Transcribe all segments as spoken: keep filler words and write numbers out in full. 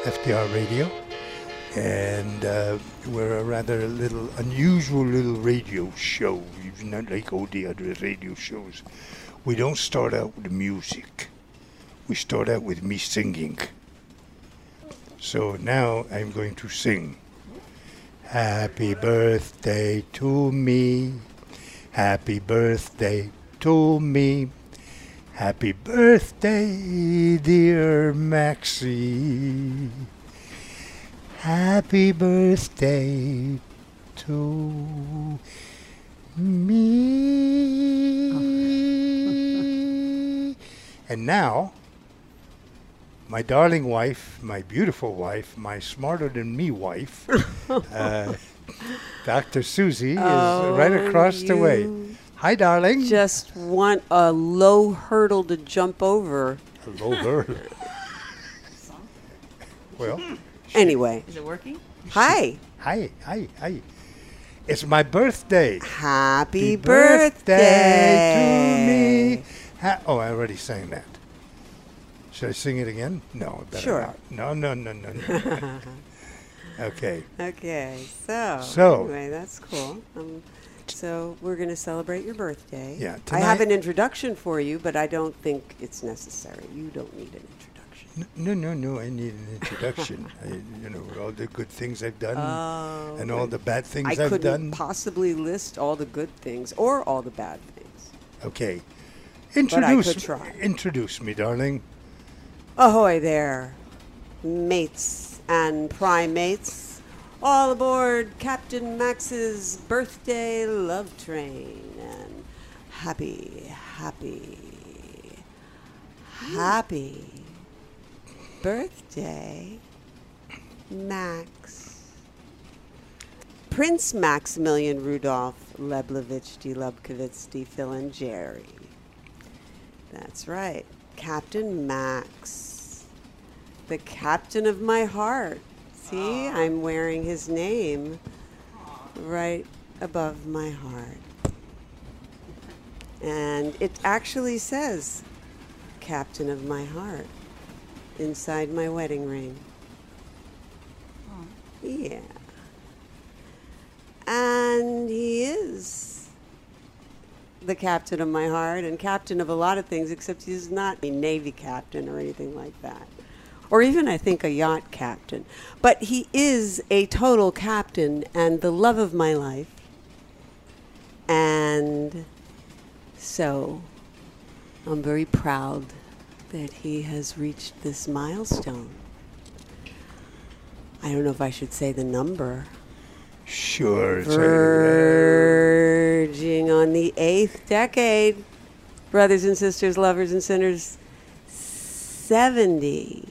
F D R Radio, and uh, we're a rather little unusual little radio show. It's not like all the other radio shows. We don't start out with music. We start out with me singing. So now I'm going to sing. Happy birthday to me. Happy birthday to me. Happy birthday, dear Maxie. Happy birthday to me. And now, my darling wife, my beautiful wife, my smarter than me wife, uh, Doctor Susie, oh, is right across the way. Hi, darling. Just want a low hurdle to jump over. A low hurdle. Well. Anyway. Is it working? Hi. Hi, hi, hi. It's my birthday. Happy, Happy birthday. birthday to me. Ha- oh, I already sang that. Should I sing it again? No, I better Sure. not. No, no, no, no, no. Okay. Okay, so, So. anyway, that's cool. Um, so we're going to celebrate your birthday. Yeah, I have tonight- an introduction for you, but I don't think it's necessary. You don't need an introduction. No, no, no, I need an introduction. I, you know, all the good things I've done Oh, and all the bad things I I've couldn't done. possibly list all the good things or all the bad things. Okay. I Introduce, could try. introduce me, darling. Ahoy there, mates and primates. All aboard Captain Max's birthday love train. And happy, happy, happy birthday, Max. Prince Maximilian Rudolph Leblevich de Lubkowitz de Filangieri. That's right. Captain Max, the captain of my heart. See, I'm wearing his name right above my heart. And it actually says, captain of my heart, inside my wedding ring. Yeah. And he is the captain of my heart and captain of a lot of things, except he's not a Navy captain or anything like that. Or even, I think, a yacht captain. But he is a total captain and the love of my life. And so I'm very proud that he has reached this milestone. I don't know if I should say the number. Sure. it's a- Verging on the eighth decade, brothers and sisters, lovers and sinners, seventy-eight.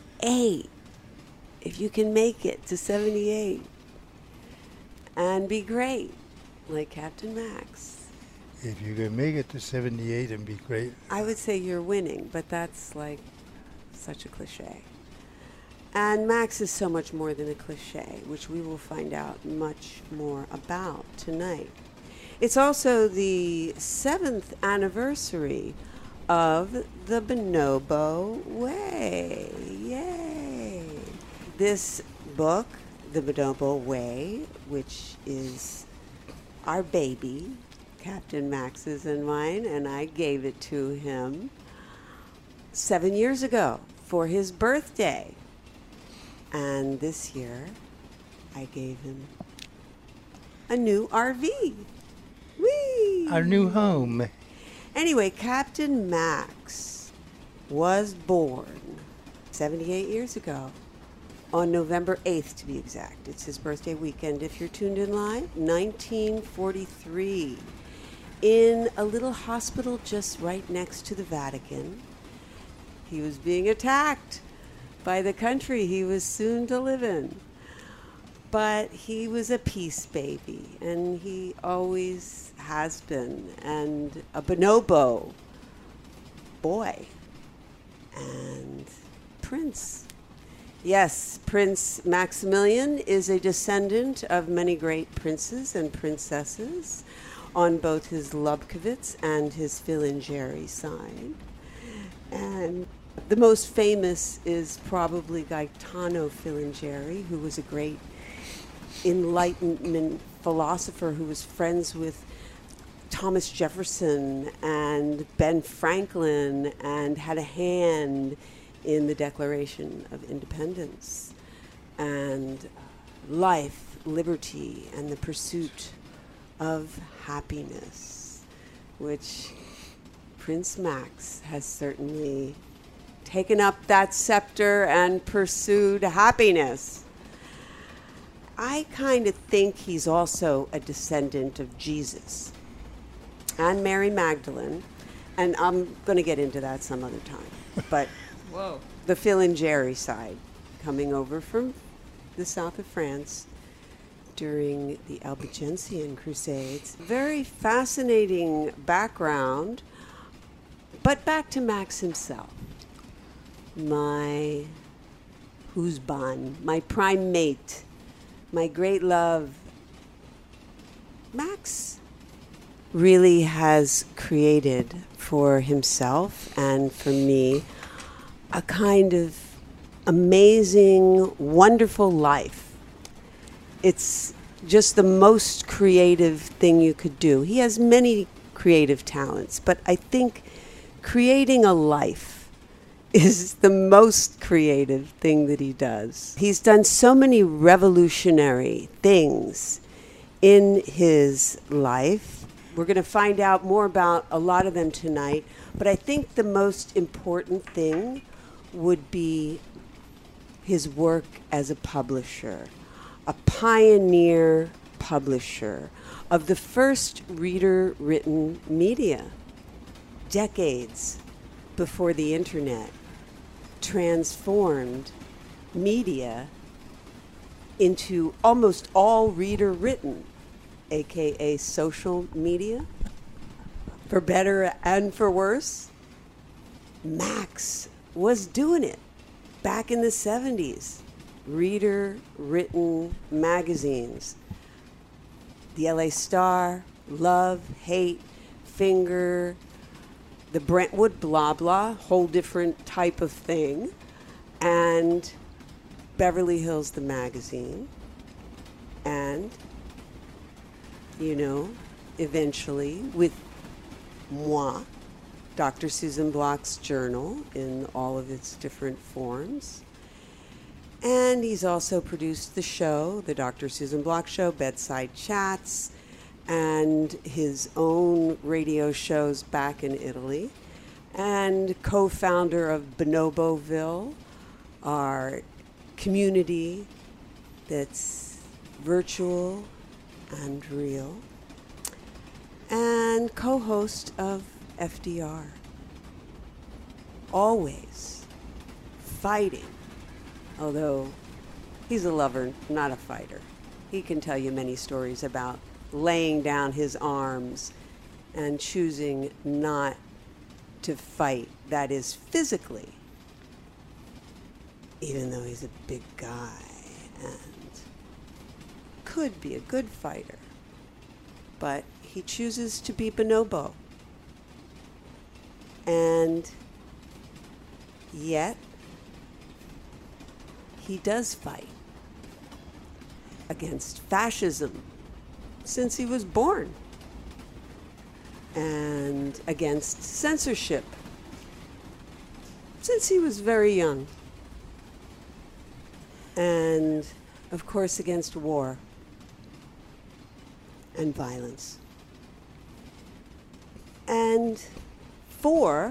If you can make it to seventy-eight and be great, like Captain Max, If you can make it to seventy-eight and be great. I would say you're winning, but that's like such a cliche. And Max is so much more than a cliche, which we will find out much more about tonight. It's also the seventh anniversary of the Bonobo Way. Yay! This book, The Bonobo Way, which is our baby, Captain Max's and mine, and I gave it to him seven years ago for his birthday. And this year, I gave him a new R V. Whee! Our new home. Anyway, Captain Max was born seventy-eight years ago, on November eighth to be exact. It's his birthday weekend. If you're tuned in live, nineteen forty-three, in a little hospital just right next to the Vatican. He was being attacked by the country he was soon to live in. But he was a peace baby, and he always has been, and a bonobo boy, and Prince. Yes, Prince Maximilian is a descendant of many great princes and princesses on both his Lubkowitz and his Filangieri side. And The most famous is probably Gaetano Filangieri, who was a great Enlightenment philosopher who was friends with Thomas Jefferson and Ben Franklin and had a hand in the Declaration of Independence and life, liberty, and the pursuit of happiness, which Prince Max has certainly taken up that scepter and pursued happiness. I kind of think he's also a descendant of Jesus and Mary Magdalene, and I'm going to get into that some other time. But Whoa. The Filangieri side, coming over from the south of France during the Albigensian Crusades. Very fascinating background. But back to Max himself. My husband, my prime mate, my great love. Max really has created for himself and for me a kind of amazing, wonderful life. It's just the most creative thing you could do. He has many creative talents, but I think creating a life is the most creative thing that he does. He's done so many revolutionary things in his life. We're going to find out more about a lot of them tonight, but I think the most important thing would be his work as a publisher, a pioneer publisher of the first reader-written media, decades before the internet transformed media into almost all reader-written, aka social media, for better and for worse. Max was doing it back in the seventies. Reader-written magazines. The L A Star, Love, Hate, Finger, the Brentwood Blah Blah, whole different type of thing, and Beverly Hills the magazine, and, you know, eventually with Moi, Doctor Susan Block's journal in all of its different forms. And he's also produced the show, the Doctor Susan Block Show, Bedside Chats, and his own radio shows back in Italy, and co-founder of Bonoboville, our community that's virtual and real, and co-host of F D R. Always fighting, although he's a lover, not a fighter. He can tell you many stories about laying down his arms and choosing not to fight, that is physically, even though he's a big guy and could be a good fighter. But he chooses to be bonobo. And yet, he does fight against fascism since he was born, and against censorship since he was very young, and of course against war and violence. And for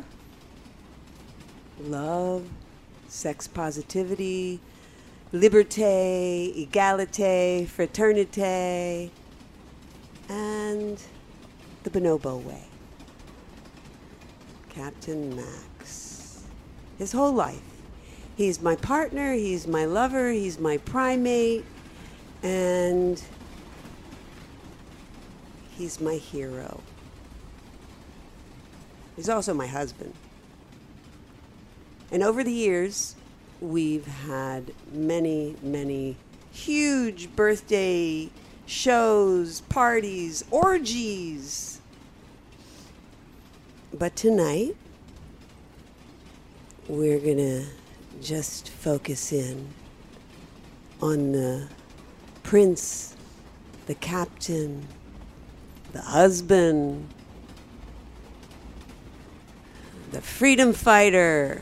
love, sex positivity, liberté, égalité, fraternité, and the bonobo way. Captain Max. His whole life. He's my partner, he's my lover, he's my primate, and he's my hero. He's also my husband. And over the years, we've had many, many huge birthday shows, parties, orgies. But tonight, we're going to just focus in on the prince, the captain, the husband, the freedom fighter,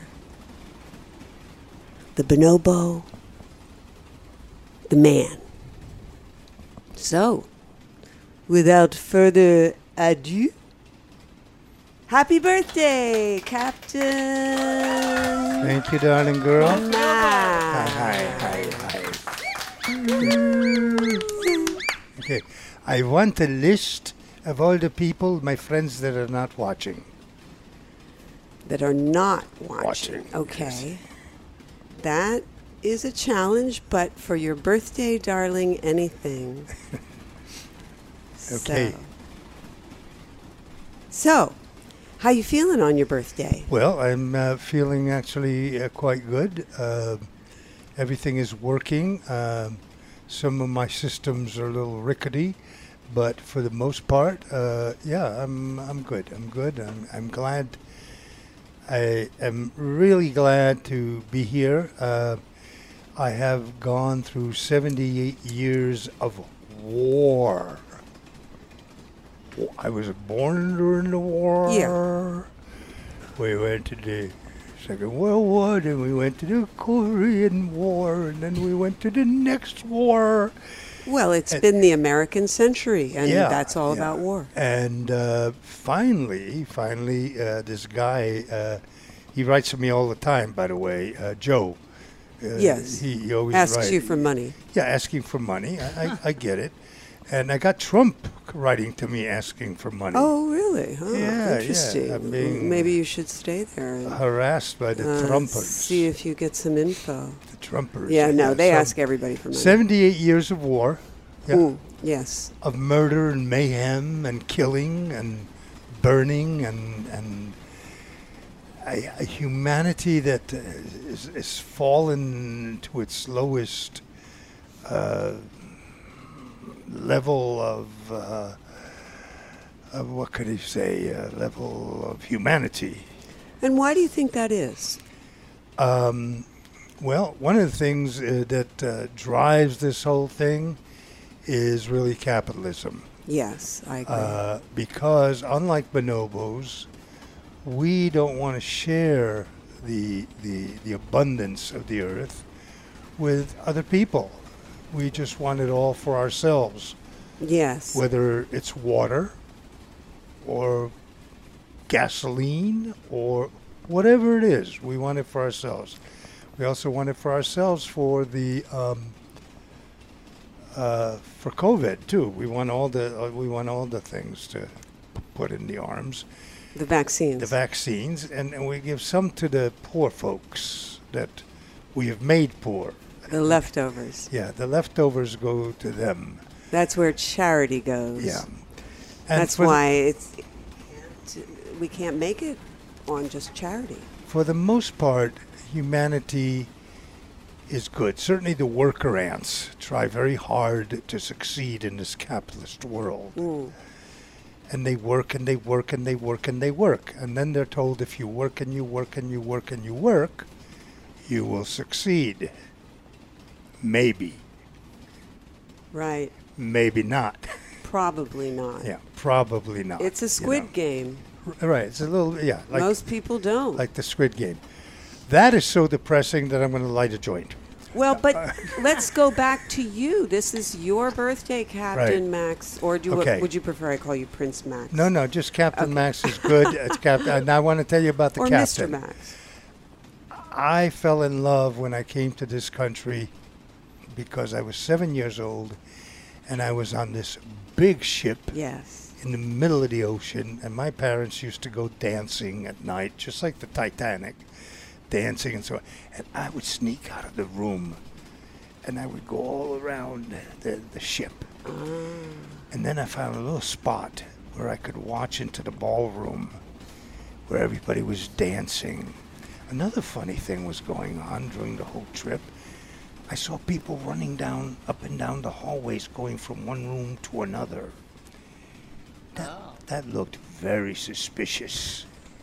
the bonobo, the man. So, without further ado, happy birthday, Captain Thank you, darling girl. Max. Hi, hi, hi, hi. Okay, I want a list of all the people, my friends that are not watching. That are not watching. Watching, Okay. That is a challenge, but for your birthday, darling, anything. Okay. So, so, how you feeling on your birthday? Well, I'm uh, feeling actually uh, quite good. Uh, everything is working. Um some of my systems are a little rickety, but for the most part, uh, yeah, I'm I'm good. I'm good. I'm I'm glad. I am really glad to be here. Uh, I have gone through seventy-eight years of war. I was born during the war. Yeah. We went to the Second World War, then we went to the Korean War, and then we went to the next war. Well, it's And- been the American century, and Yeah, that's all yeah. about war. And uh, finally, finally, uh, this guy, uh, he writes to me all the time, by the way, uh, Joe. Uh, Yes. He, he always Asks write- you for money. Yeah, asking for money. I, I, I get it. And I got Trump writing to me asking for money. Oh, really? Huh? Yeah, yeah, Interesting. I'm being- Maybe you should stay there and Harassed by the uh, Trumpers. see if you get some info. The Trumpers. Yeah, no, they so ask everybody for money. seventy-eight years of war. Yeah. Mm, yes. Of murder and mayhem and killing and burning and and a, a humanity that uh, is, is fallen to its lowest uh, level of, uh, of what could you say, uh, level of humanity. And why do you think that is? Um, well, one of the things uh, that uh, drives this whole thing is really capitalism. Yes, I agree. Uh, because unlike bonobos, we don't want to share the, the the abundance of the earth with other people. We just want it all for ourselves, yes. whether it's water or gasoline or whatever it is. We want it for ourselves. We also want it for ourselves for the um, uh, for COVID too. We want all the uh, we want all the things to put in the arms, The vaccines. the vaccines, and, and we give some to the poor folks that we have made poor. The leftovers. Yeah, the leftovers go to them. That's where charity goes. Yeah, and That's for the- why it's we can't make it on just charity. for the most part, humanity is good. Certainly the worker ants try very hard to succeed in this capitalist world. Mm. And they work and they work and they work and they work. And then they're told if you work and you work and you work and you work, you will succeed. Maybe. Right. Maybe not. Probably not. Yeah, probably not. It's a you squid know. game. R- Right, it's a little, yeah, like, Most people don't. like the Squid Game. That is so depressing that I'm going to light a joint. well, but let's go back to you. This is your birthday, Captain Right. Max. Or do you, Okay. would you prefer I call you Prince Max? No, no, just Captain Okay. Max is good. It's Captain. And I want to tell you about the Or captain. Mister Max. I fell in love when I came to this country because I was seven years old and I was on this big ship Yes. in the middle of the ocean, and my parents used to go dancing at night, just like the Titanic, dancing and so on. And I would sneak out of the room and I would go all around the, the ship. Ah. And then I found a little spot where I could watch into the ballroom where everybody was dancing. Another funny thing was going on during the whole trip. I saw people running down, up and down the hallways, going from one room to another. That, that looked very suspicious.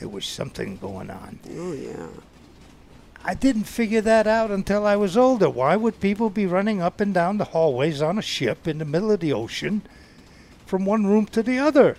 there was something going on. Oh, yeah. I didn't figure that out until I was older. Why would people be running up and down the hallways on a ship in the middle of the ocean from one room to the other?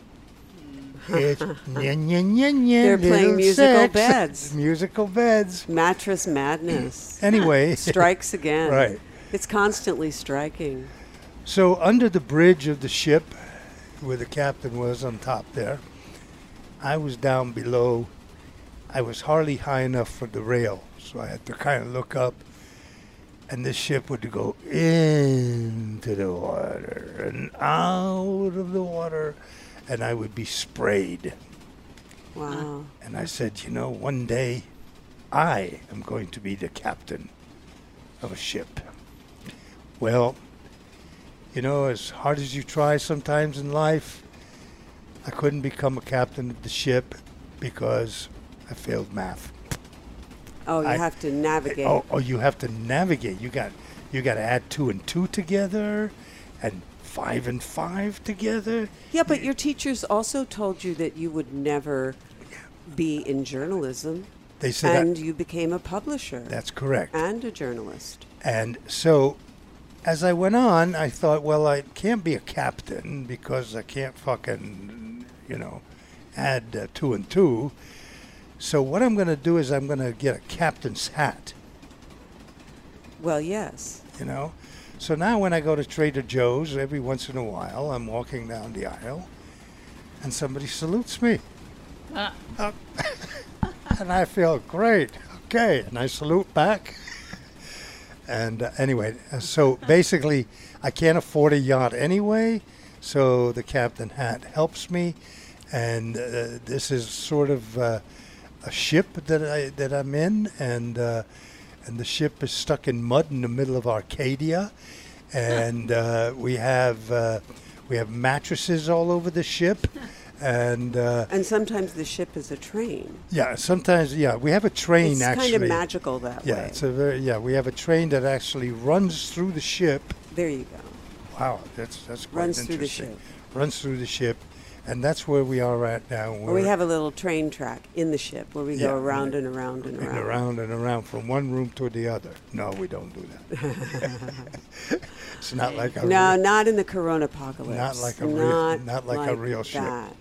It's nya, nya, nya, nya, They're playing little musical sex. beds. Musical beds. Mattress madness. Anyway. Strikes again. Right. It's constantly striking. So under the bridge of the ship, where the captain was on top there, I was down below. I was hardly high enough for the rail, so I had to kind of look up, and this ship would go into the water and out of the water, and I would be sprayed. Wow. And I said, you know, one day I am going to be the captain of a ship. Well, you know, as hard as you try sometimes in life, I couldn't become a captain of the ship because I failed math. Oh, you I- have to navigate. Oh, oh, you have to navigate. You got, you got to add two and two together, and five and five together. Yeah, but your teachers also told you that you would never be in journalism, They said and that, you became a publisher that's correct. and a journalist. And so, as I went on, I thought, well, I can't be a captain because I can't fucking, you know, add uh, two and two. So what I'm going to do is I'm going to get a captain's hat, Well, yes. you know. So now when I go to Trader Joe's, every once in a while, I'm walking down the aisle, and somebody salutes me. Ah. Uh, and I feel great. Okay. And I salute back. And uh, anyway, uh, so basically, I can't afford a yacht anyway, so the captain hat helps me. And uh, this is sort of uh, a ship that I that I'm in, and uh, and the ship is stuck in mud in the middle of Arcadia, and uh, we have uh, we have mattresses all over the ship, and uh, And sometimes the ship is a train. yeah, sometimes yeah, we have a train It's actually. kind of magical that Yeah, way. it's a very yeah. We have a train that actually runs through the ship. There you go. Wow, that's that's quite Runs through the interesting. ship. Runs through the ship, and that's where we are right now. Or we have a little train track in the ship where we Yeah, go around and- and around and and around. around and around from one room to the other. No, we don't do that. It's not like a No, real- not in the Corona apocalypse. Not like a real- Not not like a real ship. that.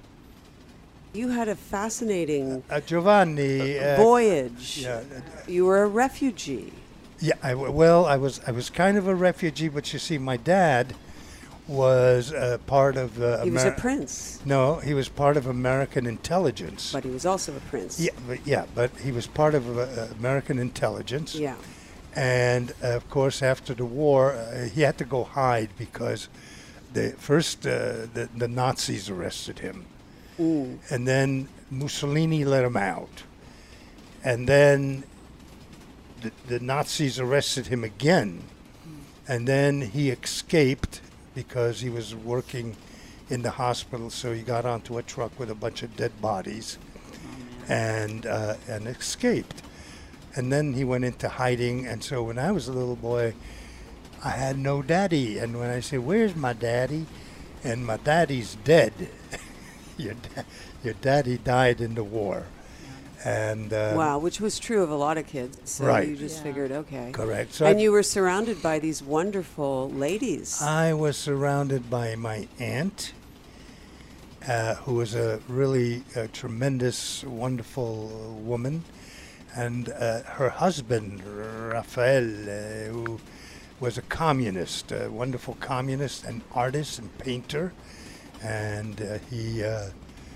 You had a fascinating uh, Giovanni. Uh, voyage. Yeah, uh, You were a refugee. yeah. I, w- well, I was I was kind of a refugee, but you see, my dad was uh, part of. Uh, He was a Ameri- prince, No, he was part of American intelligence. but he was also a prince. Yeah, but yeah, but he was part of uh, American intelligence. Yeah. And uh, of course, after the war, uh, he had to go hide because the first uh, the, the Nazis arrested him, Mm. and then Mussolini let him out, and then the, the Nazis arrested him again, and then he escaped because he was working in the hospital. So he got onto a truck with a bunch of dead bodies, and uh, and escaped. And then he went into hiding. And so when I was a little boy, I had no daddy. And when I say, "Where's my daddy?" and my daddy's dead. your, da- your daddy died in the war. And uh, Wow, which was true of a lot of kids. So Right. you just Yeah. figured, okay. correct. So And I, you were surrounded by these wonderful ladies. I was surrounded by my aunt, uh, who was a really uh, tremendous, wonderful woman, and uh, her husband, Rafael, uh, who was a communist, a wonderful communist, and artist and painter. And uh, he, uh,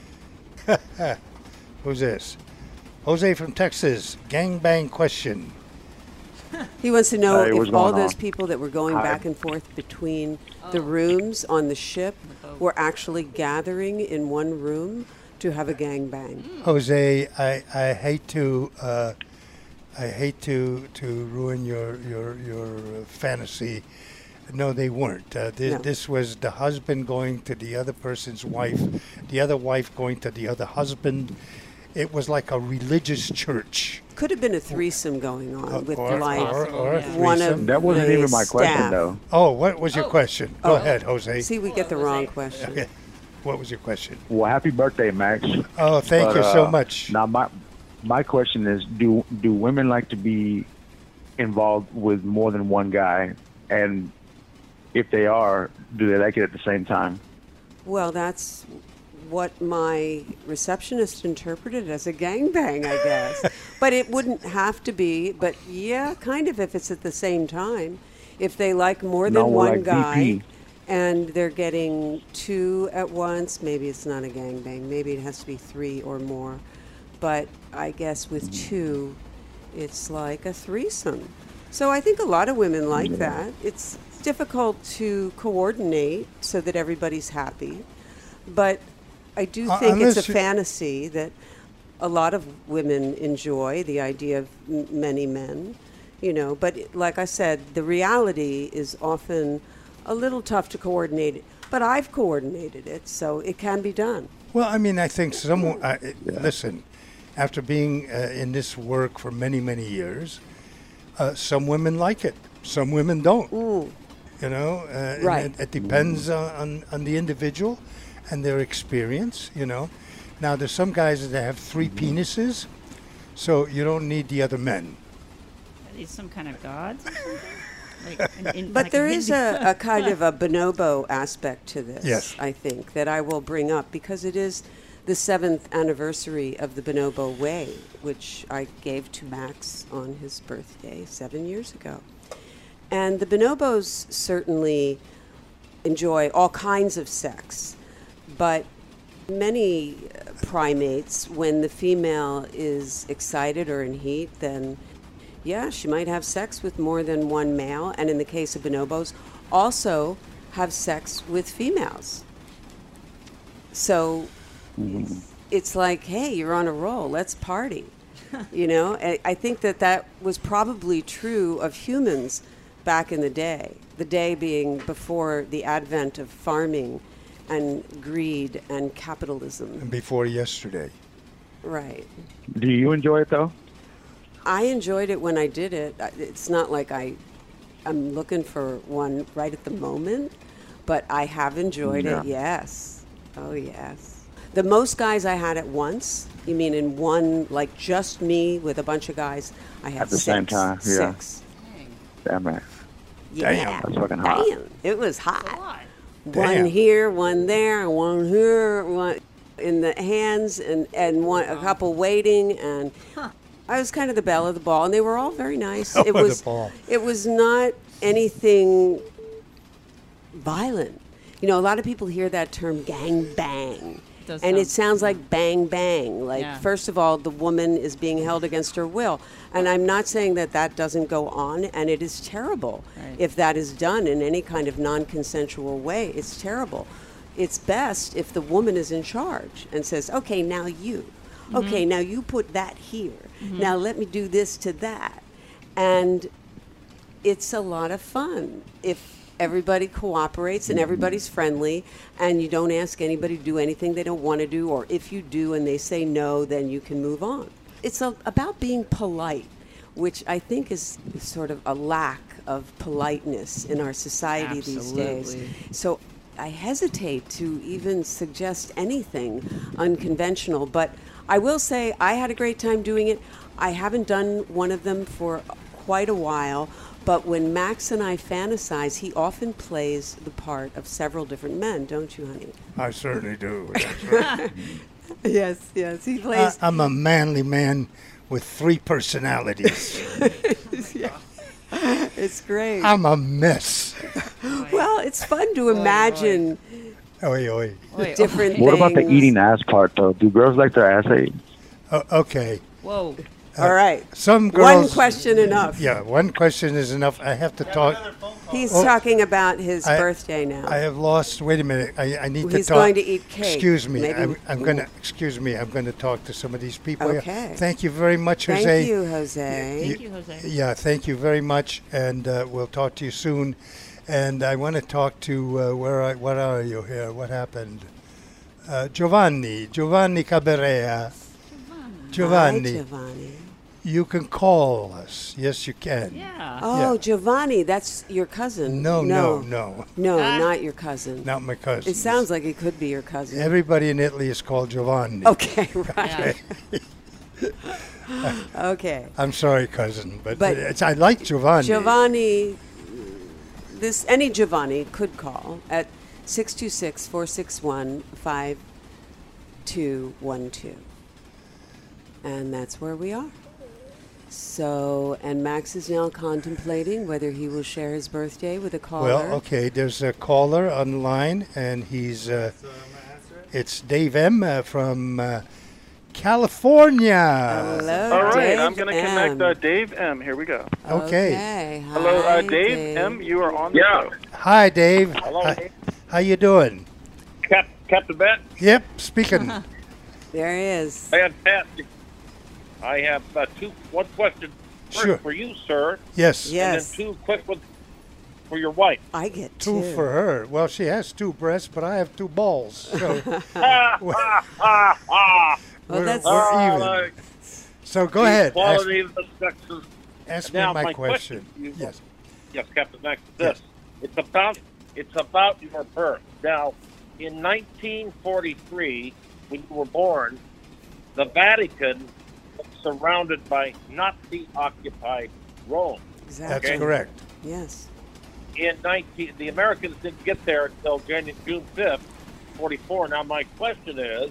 who's this? Jose from Texas, gangbang question. He wants to know Hey, what's if all going those on? people that were going Hi. back and forth between the Oh. rooms on the ship The boat. were actually gathering in one room to have a gangbang. Jose, I, I hate to uh, I hate to to ruin your your your uh, fantasy. No, they weren't. Uh, thi- No. This was the husband going to the other person's wife, the other wife going to the other husband. It was like a religious church. Could have been a threesome going on Uh, with or, like or, or a Yeah. one of threesome. That wasn't the even my question, staff. though. Oh, what was your Oh. question? Go Oh. ahead, Jose. See, we get the Hello, wrong Jose. question. Okay. What was your question? Well, happy birthday, Max. Oh, thank But, you so uh, much. Now, my my question is: Do do women like to be involved with more than one guy? And if they are, do they like it at the same time? Well, that's what my receptionist interpreted as a gangbang, I guess. But it wouldn't have to be. But yeah, kind of if it's at the same time. If they like more than No, one like guy V P. and they're getting two at once, maybe it's not a gangbang. Maybe it has to be three or more. But I guess with two, it's like a threesome. So I think a lot of women like Yeah. that. It's difficult to coordinate so that everybody's happy. But I do Uh, think it's unless a you- fantasy that a lot of women enjoy, the idea of m- many men, you know. But it- like I said, the reality is often a little tough to coordinate. But I've coordinated it, so it can be done. Well, I mean, I think some. Uh, Listen, after being uh, in this work for many, many years, uh, some women like it. Some women don't. You know, uh, and Right. It, it depends on, on on the individual and their experience. You know, now there's some guys that have three penises, so you don't need the other men. Are these some kind of gods or something? Like, in, in, But like there in is Hindi- a, a kind of a bonobo aspect to this, Yes. I think, that I will bring up because it is the seventh anniversary of the Bonobo Way, which I gave to Max on his birthday seven years ago. And the bonobos certainly enjoy all kinds of sex, but many uh, primates, when the female is excited or in heat, then yeah, she might have sex with more than one male, and in the case of bonobos, also have sex with females. So it's like, hey, you're on a roll, let's party. You know, I, I think that that was probably true of humans back in the day, the day being before the advent of farming and greed and capitalism. And before yesterday. Right. Do you enjoy it though? I enjoyed it when I did it. I- It's not like I, I'm looking for one right at the moment, but I have enjoyed Yeah. it. Yes. Oh yes. The most guys I had at once. You mean in one, like just me with a bunch of guys? I had At the six. same time, yeah. Six. Damn, Max. Yeah. Damn. That's fucking hot. Damn. It was It's a hot. lot. One Damn. here, one there, one here, one in the hands, and and one a couple waiting, and I was kind of the belle of the ball, and they were all very nice. Belle it of the was ball. it was not anything violent. You know, a lot of people hear that term gang bang. Does And it sound- sounds like bang bang. Like, Yeah. first of all, the woman is being held against her will. And I'm not saying that that doesn't go on, and it is terrible. Right. If that is done in any kind of non consensual way, it's terrible. It's best if the woman is in charge and says, okay, now you. Okay, now you put that here. Now let me do this to that. And it's a lot of fun if everybody cooperates and everybody's friendly and you don't ask anybody to do anything they don't want to do, or if you do and they say no, then you can move on. It's a, about being polite, which I think is sort of a lack of politeness in our society these days. Absolutely. So I hesitate to even suggest anything unconventional, but I will say I had a great time doing it. I haven't done one of them for quite a while, but when Max and I fantasize, he often plays the part of several different men, don't you, honey? I certainly do. That's right. Yes, yes. He I, plays. I'm a manly man with three personalities. It's great. I'm a mess. Well, it's fun to imagine Oi, oi. Wait, different What about the things. eating ass part though? Do girls like their ass ate? O- okay. Whoa. All right. Some One girls. question enough. Yeah, one question is enough. I have to talk. He's Oh, talking about his I- birthday now. I have lost. Wait a minute. I, I need Well, to he's talk. going to eat cake. Excuse me. Maybe- I'm, I'm going to. Excuse me. I'm going to talk to some of these people. here. Okay. Thank you very much, Thank Jose. you, Jose. Thank you, Jose. Yeah, thank you very much, and uh, we'll talk to you soon. And I want to talk to uh, where I, what are you here? What happened? Uh, Giovanni, Giovanni Caberea. Hi, Giovanni. Giovanni. You can call us. Yes, you can. Yeah. Oh, Yeah. Giovanni, that's your cousin. No, no, no. no. No, Ah. not your cousin. Not my cousin. It sounds like it could be your cousin. Everybody in Italy is called Giovanni. Okay, right. Yeah. Okay. I'm sorry, cousin, but, But it's, I like Giovanni. Giovanni, this any Giovanni could call at six two six, four six one, five two one two. And that's where we are. So, and Max is now contemplating whether he will share his birthday with a caller. Well, okay, there's a caller on the line, and he's, uh, it's Dave M. Uh, from uh, California. Hello, All right, Dave I'm going to M. connect uh, Dave M. Here we go. Okay. Okay. Hello, Hi, uh, Dave, M. You are on the Yeah. show. Hi, Dave. Hello. Hi. How you doing? Cap, Captain Bet, Yep, speaking. There he is. fantastic. I have uh, two, one question first Sure. for you, sir, Yes. Yes. and then two quick ones for your wife. I get Two two. for her. Well, she has two breasts, but I have two balls. So Ah, ah, ah, ah. Well, we're, that's- we're Ah, even. like, So go ahead. Ask, Quality of the sexes. ask me Now, my, my question. question to you- Yes. Yes, Captain Max. This. It's about. It's about your birth. Now, in nineteen forty-three, when you were born, the Vatican was surrounded by Nazi-occupied Rome. Exactly. That's Okay. correct. Yes. In nineteen, the Americans didn't get there until January, June fifth, forty-four. Now, my question is,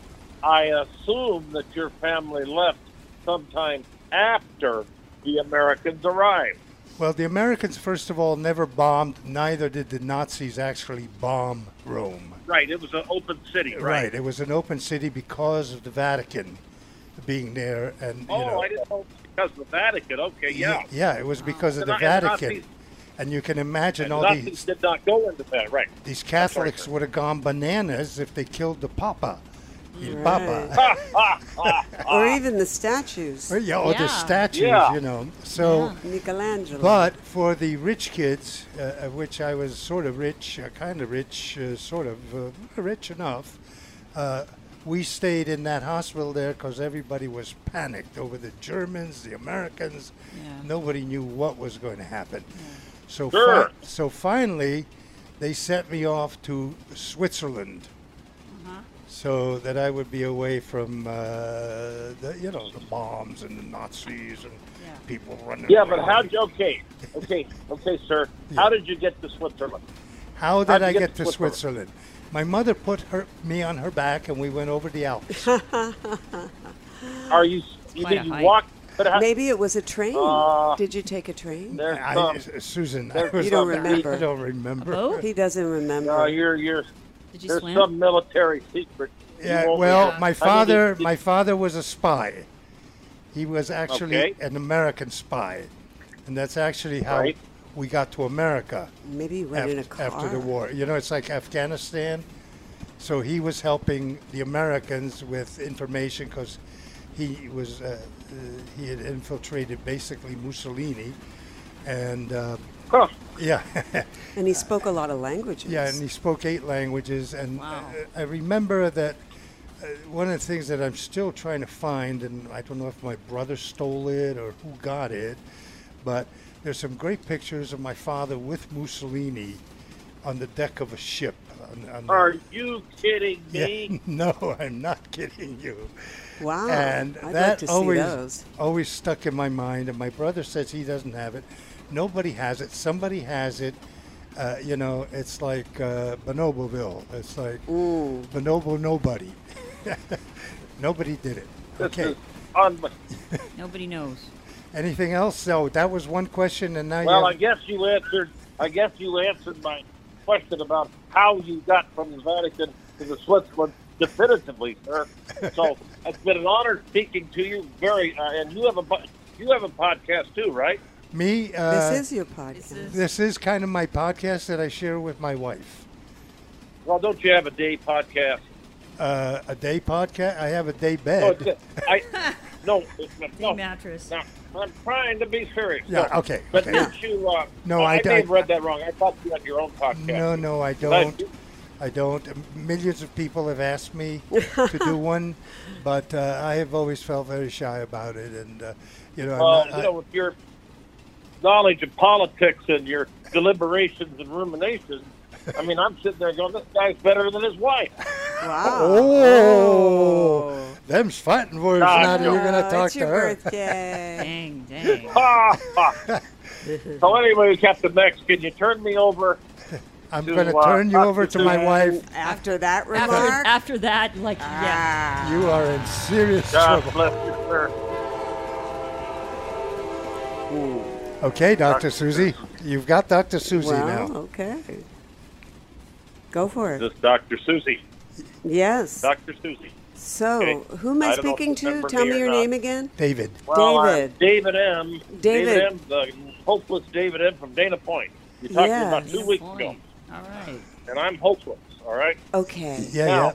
I assume that your family left sometime after the Americans arrived. Well, the Americans, first of all, never bombed. Neither did the Nazis actually bomb Rome. Right, it was an open city, right? It was an open city because of the Vatican being there, and Oh, you know. I didn't know it was because of the Vatican. Okay, yeah. Yeah, it was because of the And the Vatican. Nazis- And you can imagine And all Nazis these did not go into that, right? these Catholics sir. would have gone bananas if they killed the Papa. The Right. Papa. Ha, ha, ha, Or ha. even the statues. Or, yeah, or the Yeah. statues, Yeah. you know. So, Michelangelo. but for the rich kids, uh, of which I was sort of rich, uh, kind of rich, uh, sort of uh, rich enough, uh, we stayed in that hospital there because everybody was panicked over the Germans, the Americans. Yeah. Nobody knew what was going to happen. So, Sure. fi- so finally, they sent me off to Switzerland, Uh-huh. so that I would be away from, uh, the, you know, the bombs and the Nazis and Yeah. people running. Yeah, but around. how'd you, okay, okay, okay, sir. How did you get to Switzerland? How did how'd you I get get to to Switzerland? Switzerland? My mother put her me on her back, and we went over the Alps. Are you, you Quite did a you hike. walk? But how, Maybe it was a train. Uh, Did you take a train? there's I, some, Susan, I there- was You don't on the- remember. I don't remember. boat? He doesn't remember. uh, you're, you're, Did you there's swim? some military secret. you Yeah, won't well, remember. my I mean, father, did- my father was a spy. He was actually Okay. an American spy, and that's actually how Right. we got to America Maybe he went in a after, car. after the war. You know, it's like Afghanistan. So he was helping the Americans with information because he was uh, uh, he had infiltrated basically Mussolini, and uh, Huh. yeah. And he spoke a lot of languages. Yeah, and he spoke eight languages. And Wow. uh, I remember that uh, one of the things that I'm still trying to find, and I don't know if my brother stole it or who got it, but there's some great pictures of my father with Mussolini on the deck of a ship. On, on the- Are you kidding yeah, me? no, I'm not kidding you. Wow. And I'd that like to see always those. always stuck in my mind. And my brother says he doesn't have it. Nobody has it. Somebody has it. Uh, you know, it's like uh, Bonoboville. It's like Mm. Bonobo nobody. Nobody did it. This Okay. is un- Nobody knows. Anything else? So that was one question, and now Well, you I have, guess you answered. I guess you answered my question about how you got from the Vatican to the Switzerland definitively, sir. So it's been an honor speaking to you. Very, uh, and you have a po- you have a podcast too, right? me. Uh, This is your podcast. This is- this is kind of my podcast that I share with my wife. Well, don't you have a day podcast? Uh, a day podcast. I have a day No, bed. it's a- I no, it's, no. mattress. No, I'm trying to be serious. Yeah, No. okay, But okay. did you? Uh, No, I, I- may have I- read that wrong. I thought you had your own podcast. No, no, I But don't. I don't. Millions of people have asked me to do one, but uh, I have always felt very shy about it. And uh, you know, Well, I'm not, you know, with your knowledge of politics and your deliberations and ruminations, I mean, I'm sitting there going, this guy's better than his wife. Wow. Oh, them's fighting words. Ah, Now no. you're going to Oh, talk it's to your her. birthday. Dang, dang. Ha, ha. So anyway, Captain Max, can you turn me over? I'm to, going to uh, turn you over to my And wife. After that After, remark, after that, like, yeah. ah, You are in serious God trouble. bless you, sir. Okay, Doctor Susie. You've got Doctor Susie well, now. okay. Go for it. This is Doctor Susie. Yes. Doctor Susie. So, Okay. who am I, I don't know if speaking you to? remember Tell me me or your not. name again. David. Well, I'm David. David M. David. M. The hopeless David M. from Dana Point. You talked to me about Yes. two Good weeks point. ago, All right. and I'm hopeless. All right. Okay. Yeah, Now,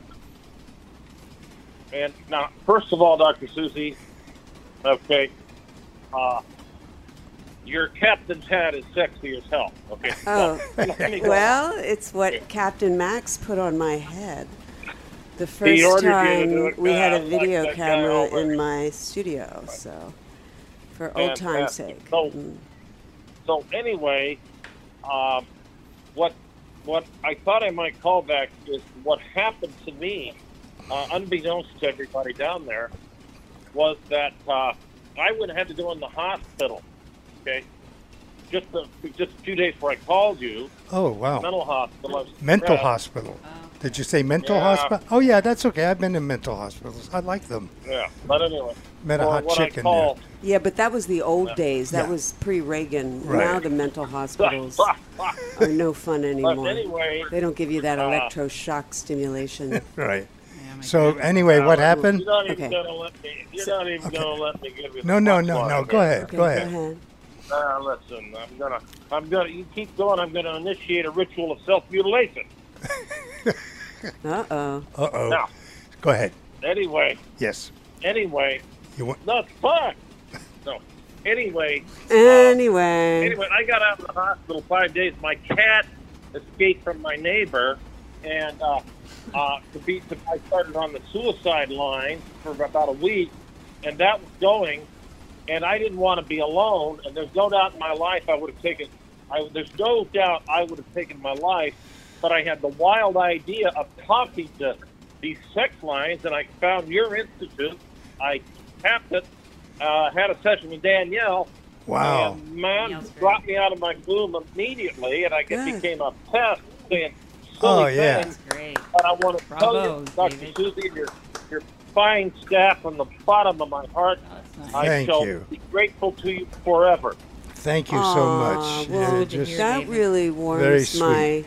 And now, first of all, Doctor Susie, okay, uh, your captain's hat is sexy as hell. Okay. Oh, Let me go. well, it's what Captain Max put on my head. The He first ordered you to do time it, we had uh, a like video that guy camera over. in my studio, so for old time's Fantastic. sake. So- Mm. So anyway, um, what what I thought I might call back is what happened to me, uh, unbeknownst to everybody down there, was that uh, I would have had to go in the hospital. Okay, just a, just a few days before I called you, Oh, wow. mental hospital. I was Mental stressed. hospital. Did you say mental Yeah. hospital? Oh, yeah, that's okay. I've been in mental hospitals. I like them. Yeah, but anyway, Met a or hot what chick I in call, Yeah, but that was the old Yeah. days. That Yeah. was pre-Reagan. Right. Now the mental hospitals are no fun But anymore. anyway, They don't give you that uh, electroshock stimulation. Right. Yeah, my So, God. anyway, what You're happened? not even Okay. gonna let me. You're not even gonna let me give you. No, the no, punchline no, no. here. Go ahead. Okay, Go ahead. Uh, listen, I'm gonna, I'm gonna. You keep going. I'm gonna initiate a ritual of self-mutilation. Uh-oh. Uh-oh. Now, Go ahead. anyway, Yes. anyway, You want? no, fuck. No. Anyway, Anyway. anyway, I got out of the hospital five days. My cat escaped from my neighbor, and uh, uh, to be, to, I started on the suicide line for about a week, and that was going. And I didn't want to be alone. And there's no doubt in my life I would have taken. I, there's no doubt I would have taken my life, but I had the wild idea of talking to these sex lines, and I found your institute. I tapped it, uh, had a session with Danielle. Wow. And man, Danielle's great. brought me out of my gloom immediately, and I Good. became a pest saying Oh, silly yeah. things. That's great. But I want to tell Bravo, you, Doctor David. Susie, your, your fine staff from the bottom of my heart. Oh, that's nice. I Thank shall you. be grateful to you forever. Thank you so Aw, much. well, Yeah, Good to just hear. that David. really Very warms sweet. my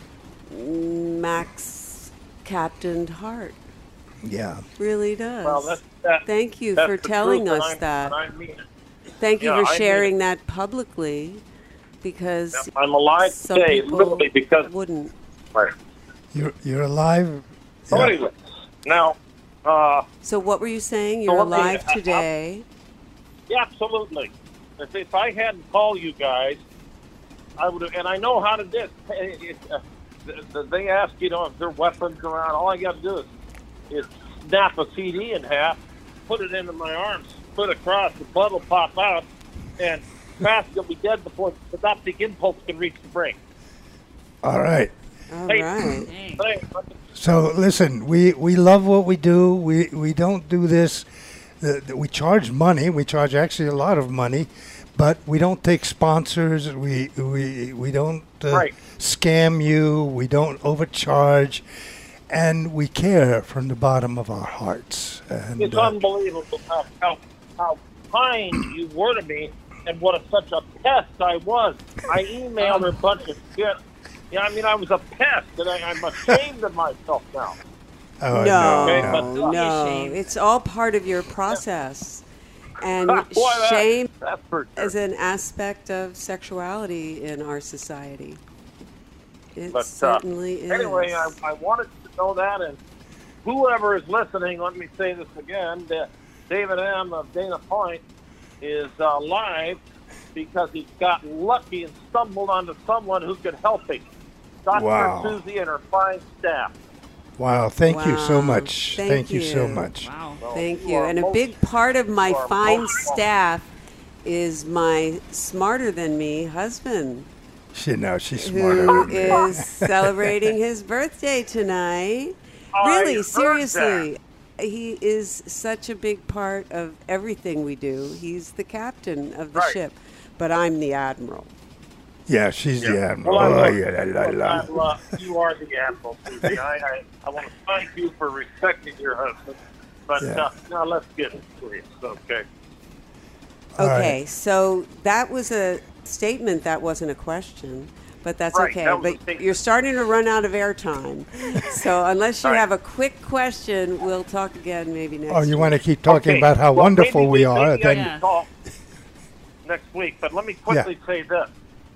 Max captained heart. yeah. Really does. Well, that's that. Thank you that's for the telling truth, and us I'm- that. and I mean it. Thank you Yeah, for I mean sharing it. that publicly, because I'm alive some today, people literally because. wouldn't. Right. You're you're alive. So Yeah. anyway, now, uh, So what were you saying? So You're let me- alive I- I- today. yeah, absolutely. If, if I hadn't called you guys, I would have, and I know how to do it. It- it, uh, th- th- They ask, you know, if there are weapons around. All I got to do is, is snap a C D in half, put it into my arms, put it across, the blood will pop out, and fast you'll be dead before the synaptic impulse can reach the brain. All right. All Hey. right. Dang. Hey, So listen, we, we love what we do. We we don't do this. Uh, we charge money. We charge actually a lot of money, but we don't take sponsors. We we we don't uh, Right. scam you. We don't overcharge, and we care from the bottom of our hearts. And It's uh, unbelievable how, how how kind you were to me, and what a, such a pest I was. I emailed her a bunch of shit. Yeah, I mean, I was a pest, and I, I'm ashamed of myself now. oh, no, Okay, no, but- no. Don't be no, ashamed. it's all part of your process, and Boy, that- shame that's for sure. is an aspect of sexuality in our society. It But, uh, certainly is. Anyway, I, I wanted you to know that, and whoever is listening, let me say this again: that David M. of Dana Point is uh, live because he got lucky and stumbled onto someone who could help him. Doctor Wow. Susie and her fine staff. Wow, thank you so Wow. much. Thank Thank, you. so you. much. Wow. Well, Thank you you. are And a most- big part of my you are fine most welcome. staff is my smarter than me husband, She now she's smarter who than me. is celebrating his birthday tonight. I Really, heard seriously. He is such a big part of everything we do. He's the captain of the Right. ship, but I'm the admiral. Yeah, she's the admiral. Well, I Oh, love- yeah, la, la, look, la. I love- you are the admiral, Susie. I, I, I want to thank you for respecting your husband. But Yeah. uh, now let's get serious, okay? All Okay, right. so that was a statement. That wasn't a question, but that's Right, okay. that was a But statement. you're starting to run out of airtime. So unless you All right. have a quick question, we'll talk again maybe next Oh, you week. want to keep talking Okay, about how well, wonderful maybe we are? maybe I Then can Yeah. talk next week, but let me quickly say this.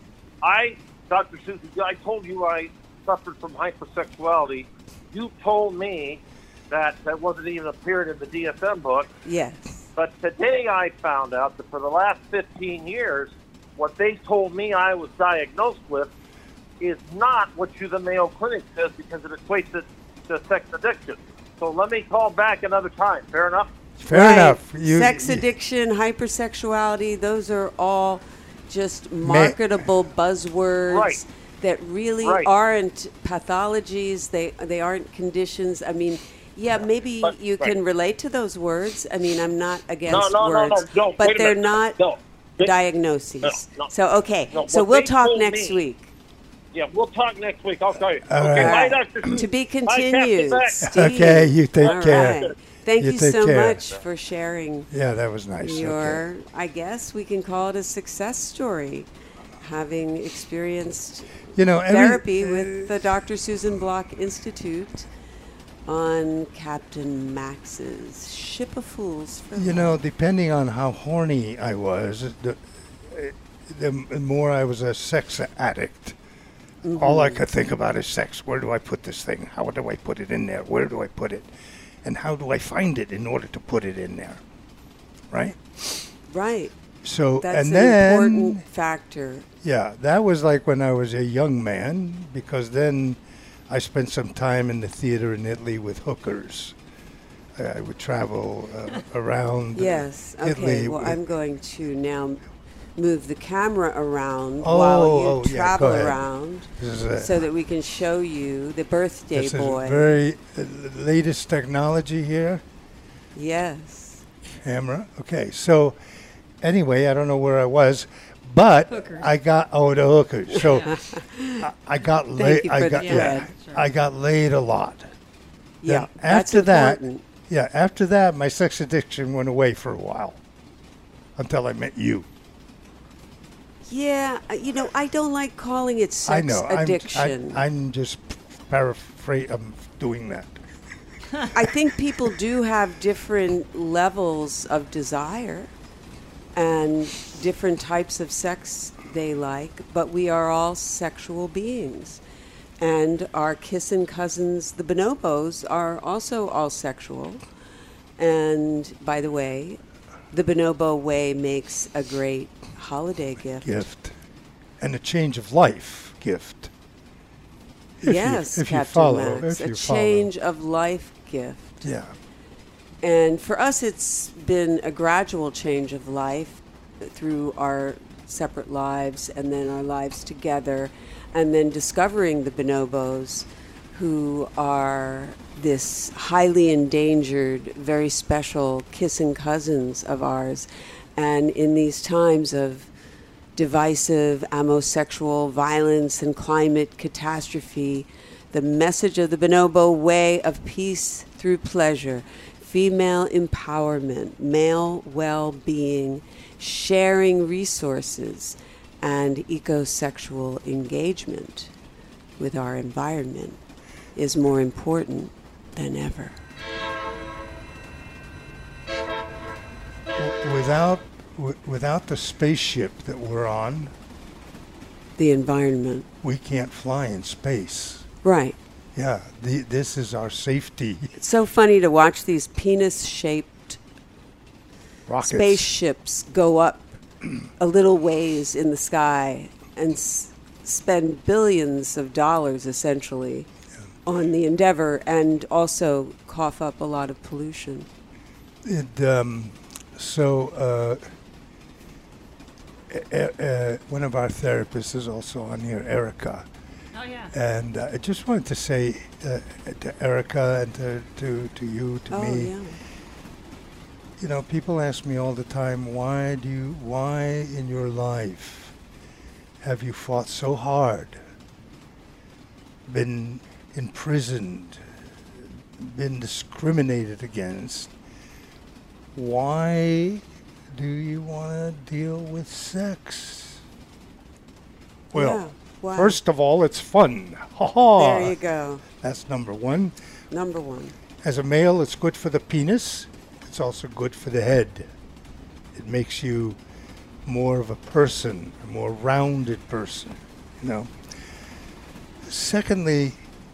I, Doctor Susie, I told you I suffered from hypersexuality. You told me that that wasn't even appeared in the D S M book. Yes. But today I found out that for the last fifteen years, what they told me I was diagnosed with is not what you, the Mayo Clinic, says, because it equates it to sex addiction. So let me call back another time. Fair enough? fair Right. enough. You, Sex you- addiction, hypersexuality, those are all just marketable buzzwords Right. that really Right. aren't pathologies. They they aren't conditions. I mean, yeah, maybe But- you right. can relate to those words. I mean, I'm not No, against no, no, words, no, no. but wait a they're minute. not No. They- diagnoses. No, no. So okay, No, so what we'll they talk told next me- week. Yeah, we'll talk next week. I'll tell you. All okay, right. bye, Doctor To be Bye, Captain continued. Mac. Steve. Okay, you take All care. right. Thank You you, take so care. much for sharing Yeah, that was nice. your, Okay. I guess we can call it a success story, having experienced You know, every, therapy with the Doctor Susan Block Institute on Captain Max's Ship of Fools. For You know, depending on how horny I was, the, the more I was a sex addict. All I could think about is sex. Where do I put this thing? How do I put it in there? Where do I put it? And how do I find it in order to put it in there? Right? Right. So, That's and an then, important factor. yeah, that was like when I was a young man, because then I spent some time in the theater in Italy with hookers. I I would travel uh, around uh, Yes. Okay. Italy. Well, with- I'm going to now move the camera around Oh, while you oh, yeah, travel go ahead. around This is a- so that we can show you the birthday This boy. is very uh, latest technology here. Yes. Camera. Okay, so anyway, I don't know where I was, but Hookers. I got oh the hookers. So I, I got laid. you I for the got thread. yeah, Sure. I got laid a lot. Yeah. Then that's after that, important. yeah, after that, my sex addiction went away for a while until I met you. Yeah, uh, you know, I don't like calling it sex I know. addiction. I'm, I, I'm just paraphrase. I'm doing that. I think people do have different levels of desire and different types of sex they like, but we are all sexual beings. And our kissing cousins, the bonobos, are also all sexual. And by the way, the bonobo way makes a great holiday gift. Gift and a change of life gift. If you- Yes, if you Captain follow, Max, if a you follow. change of life gift. Yeah. And for us, it's been a gradual change of life through our separate lives and then our lives together, and then discovering the bonobos, who are this highly endangered, very special kissing cousins of ours. And in these times of divisive, amosexual violence and climate catastrophe, the message of the bonobo way of peace through pleasure, female empowerment, male well-being, sharing resources, and ecosexual engagement with our environment is more important than ever. W- Without w- without the spaceship that we're on, The environment. we can't fly in space. Right. Yeah, the, this is our safety. It's so funny to watch these penis-shaped Rockets. spaceships go up a little ways in the sky and s- spend billions of dollars essentially on the endeavor and also cough up a lot of pollution. It, um, so, uh, uh, uh, one of our therapists is also on here, Erica. Oh, yeah. And uh, I just wanted to say uh, to Erica and to, to, to you, to Oh, me, yeah. you know, people ask me all the time, why do you, why in your life have you fought so hard, been imprisoned, been discriminated against? Why do you want to deal with sex? Well, Yeah. Wow. first of all, it's fun. Ha ha. There you go. That's number one. Number one. As a male, it's good for the penis. It's also good for the head. It makes you more of a person, a more rounded person, you know. Secondly,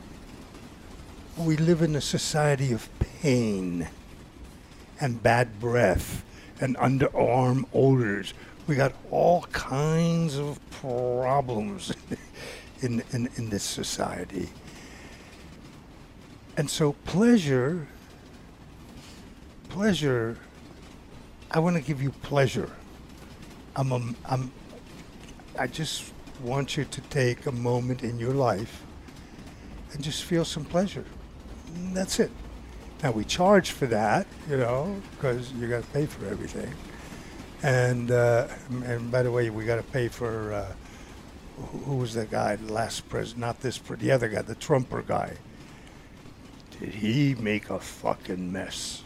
we live in a society of pain and bad breath and underarm odors. We got all kinds of problems in, in, in this society. And so pleasure, pleasure, I want to give you pleasure. I'm, a, I'm, I just want you to take a moment in your life and just feel some pleasure. And that's it. Now we charge for that, you know, because you got to pay for everything. And uh, and by the way, we got to pay for uh, who, who was that guy? The last president, not this, pre- the other guy, the Trumper guy. Did he make a fucking mess?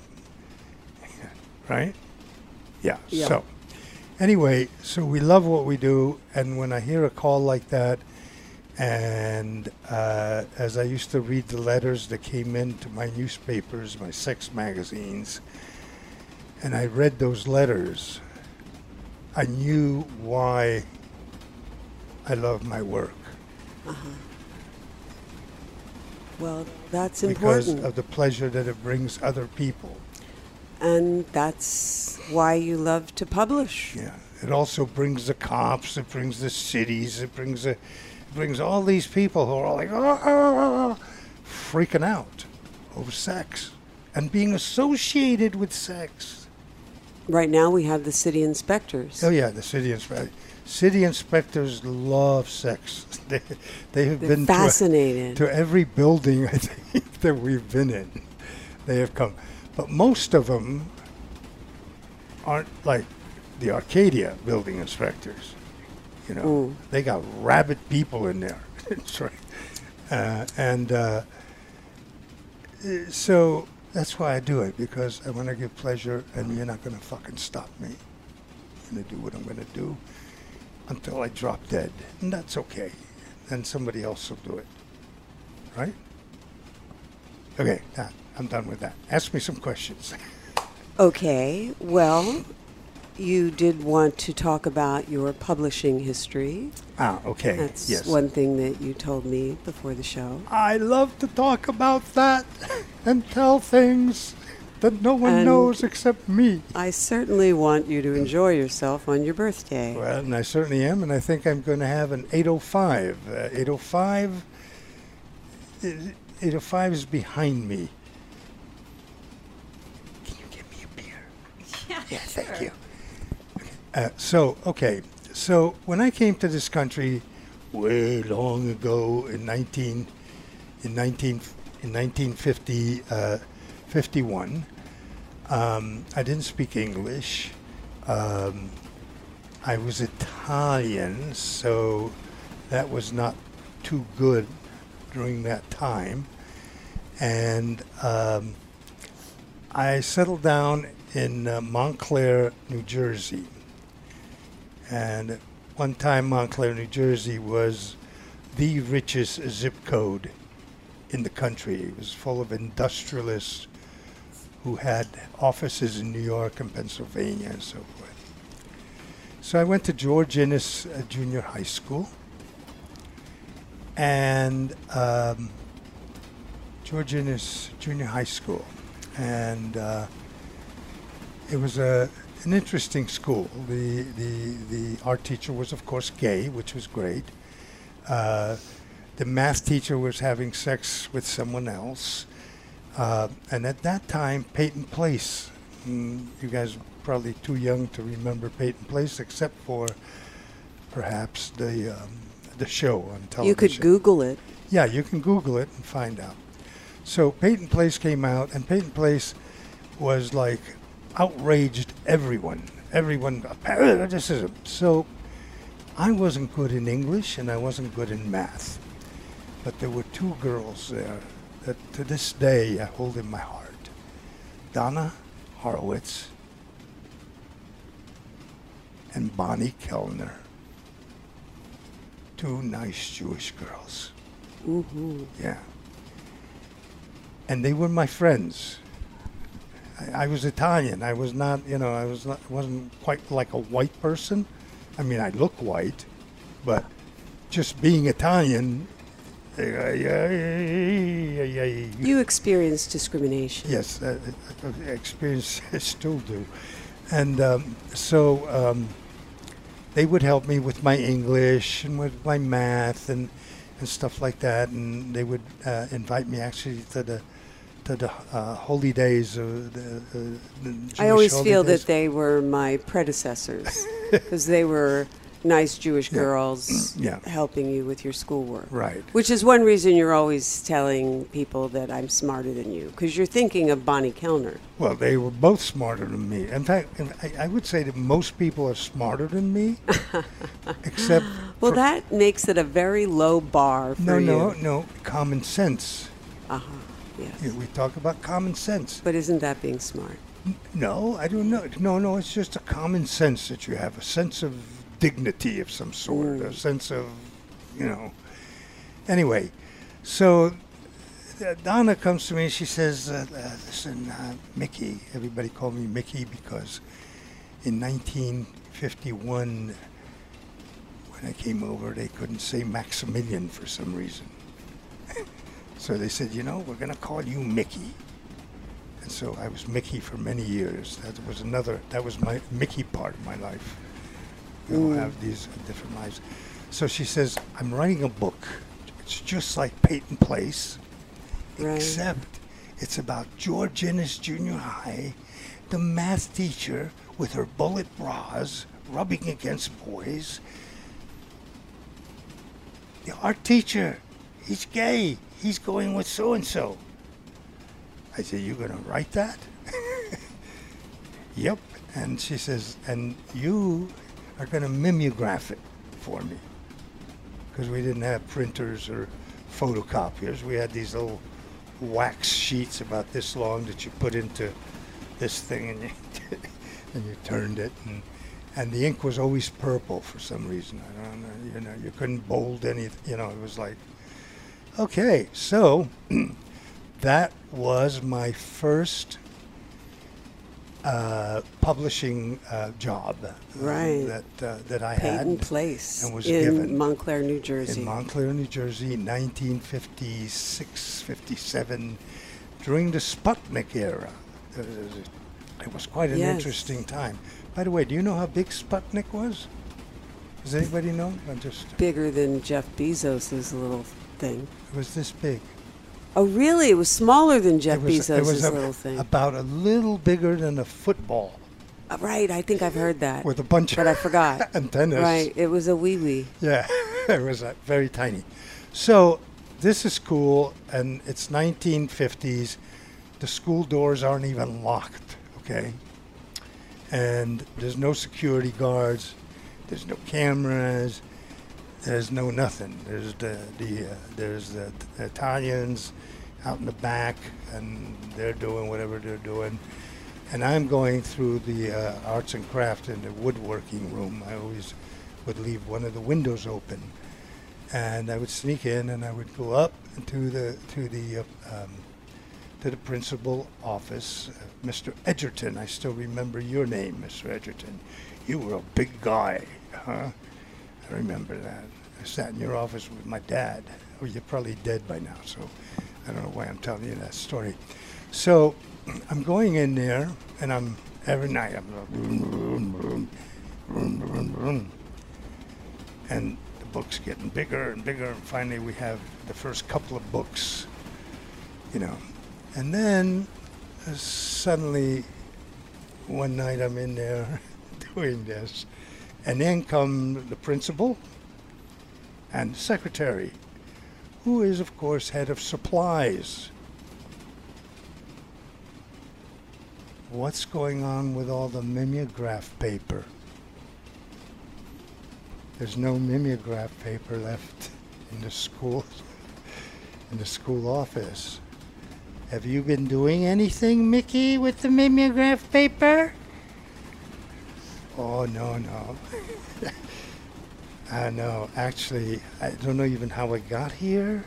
Right? Yeah. Yeah. So anyway, so we love what we do, and when I hear a call like that, and uh, as I used to read the letters that came into my newspapers, my sex magazines, and I read those letters, I knew why I love my work. Uh-huh. Well, that's Because important. of the pleasure that it brings other people. And that's why you love to publish. Yeah. It also brings the cops, it brings the cities, it brings the, it brings all these people who are all like, oh, oh, oh, freaking out over sex and being associated with sex. Right now we have the city inspectors. Oh yeah, the city inspectors. City inspectors love sex. They, they have They're been to, a- fascinated. to every building, I think, that we've been in. They have come. But most of them aren't like the Arcadia building inspectors. You know, Mm. they got rabid people in there. That's right. Uh, and uh, so that's why I do it, because I want to give pleasure, and you're not going to fucking stop me. I'm going to do what I'm going to do until I drop dead. And that's okay. Then somebody else will do it. Right? Okay, now, I'm done with that. Ask me some questions. Okay, well, you did want to talk about your publishing history. Ah, okay. That's yes. one thing that you told me before the show. I love to talk about that and tell things that no one And- knows except me. I certainly want you to enjoy yourself on your birthday. Well, and I certainly am, and I think I'm going to have an eight oh five. Uh, eight oh five, eight oh five is behind me. Can you give me a beer? Yeah, Yeah, thank sure. you. Okay. Uh, so, okay, so when I came to this country way long ago in nineteen in nineteen in nineteen fifty, uh, fifty-one, um, I didn't speak English. Um, I was Italian, so that was not too good during that time. And um, I settled down in uh, Montclair, New Jersey. And at one time, Montclair, New Jersey was the richest zip code in the country. It was full of industrialists who had offices in New York and Pennsylvania and so forth. So I went to George Innes uh, Junior High School. And um, George Innes Junior High School. And uh, it was a an interesting school. The, the the art teacher was, of course, gay, which was great. Uh, the math teacher was having sex with someone else. Uh, and at that time, Peyton Place, mm, you guys are probably too young to remember Peyton Place, except for perhaps the um, the show on television. You could Google it. Yeah, you can Google it and find out. So Peyton Place came out, and Peyton Place was like outraged everyone. Everyone, this is a, so I wasn't good in English and I wasn't good in math. But there were two girls there that to this day I hold in my heart. Donna Horowitz and Bonnie Kellner. Two nice Jewish girls. Mm-hmm. Yeah. And they were my friends. I, I was Italian. I was not, you know, I was not, wasn't quite like a white person. I mean, I look white, but just being Italian, uh, yeah, yeah, yeah, yeah. You experienced discrimination. Yes, uh, uh, experience, I still do. And um, so um, they would help me with my English and with my math and, and stuff like that. And they would uh, invite me actually to the to the uh, holy days of the, uh, the Jewish I always holy feel days. that they were my predecessors because they were nice Jewish Yeah. girls Yeah. helping you with your schoolwork. Right. Which is one reason you're always telling people that I'm smarter than you because you're thinking of Bonnie Kellner. Well, they were both smarter than me. In fact, I, I would say that most people are smarter than me, except Well, for- that makes it a very low bar for no, you. no, no, common sense. Uh-huh. Yes. Yeah, we talk about common sense. But isn't that being smart? No, I don't know. No, no, it's just a common sense that you have, a sense of dignity of some sort, a sense of, you know. Anyway, so uh, Donna comes to me and she says, uh, uh, listen, uh, Mickey, everybody called me Mickey because in nineteen fifty-one, when I came over, they couldn't say Maximilian for some reason. So they said, you know, we're going to call you Mickey. And so I was Mickey for many years. That was another, that was my Mickey part of my life. We all have these different lives. So she says, I'm writing a book. It's just like Peyton Place, Right. except it's about George Ennis Junior High, the math teacher with her bullet bras rubbing against boys. The art teacher, he's gay. He's going with so-and-so. I said, you're going to write that? Yep. And she says, and you are going to mimeograph it for me. Because we didn't have printers or photocopiers. We had these little wax sheets about this long that you put into this thing and you, and you turned it. And, and the ink was always purple for some reason. I don't know. You know, you couldn't bold any, you know, it was like, okay, so that was my first uh, publishing uh, job uh, Right. that uh, that I Peyton had Place and was in given Montclair, New Jersey. in Montclair, New Jersey, nineteen fifty-six, fifty-seven, during the Sputnik era. It was, it was quite an Yes. interesting time. By the way, do you know how big Sputnik was? Does anybody know? I just Bigger than Jeff Bezos' little thing. it was this big. Oh, really? It was smaller than Jeff it was, Bezos' it was a- little thing. about a little bigger than a football Uh, right, I think I've heard that. with a bunch But I of forgot. antennas. Right, it was a wee wee. Yeah, it was uh, very tiny. So this is cool, and it's nineteen fifties. The school doors aren't even locked, okay? And there's no security guards. There's no cameras. There's no nothing. There's the the uh, there's the Italians out in the back, and they're doing whatever they're doing. And I'm going through the uh, arts and craft in the woodworking room. I always would leave one of the windows open, and I would sneak in, and I would go up to the to the uh, um, to the principal office, uh, Mister Edgerton. I still remember your name, Mister Edgerton. You were a big guy, huh? I remember that. I sat in your office with my dad. Oh, you're probably dead by now, so I don't know why I'm telling you that story. So I'm going in there, and I'm every night I'm like, vroom, vroom, vroom, vroom, vroom, vroom. And the book's getting bigger and bigger, and finally we have the first couple of books, you know. And then uh, suddenly one night I'm in there doing this, and then come the principal and the secretary, who is, of course, head of supplies. What's going on with all the mimeograph paper? There's no mimeograph paper left in the school, in the school office. Have you been doing anything, Mickey, with the mimeograph paper? Oh, no, no. I know. Actually, I don't know even how I got here.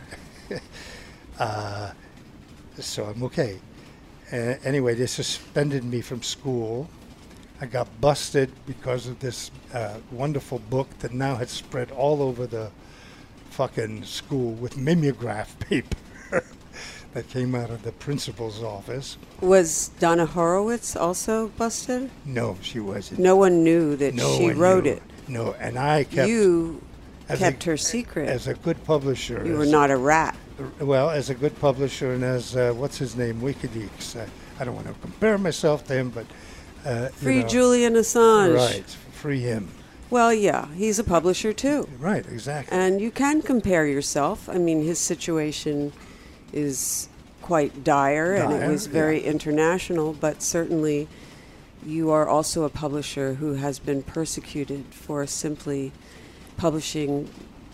uh, so I'm okay. Uh, anyway, they suspended me from school. I got busted because of this uh, wonderful book that now had spread all over the fucking school with mimeograph paper that came out of the principal's office. Was Donna Horowitz also busted? No, she wasn't. No one knew that No she one wrote knew. it. No, and I kept... You as kept a, her secret. As a good publisher. You were as- not a rat. Well, as a good publisher and as, uh, what's his name, WikiLeaks. Uh, I don't want to compare myself to him, but... Uh, Free you know, Julian Assange. Right, free him. Well, yeah, he's a publisher too. Right, exactly. And you can compare yourself. I mean, his situation is quite dire, and it Dire, was very yeah. international, but certainly you are also a publisher who has been persecuted for simply publishing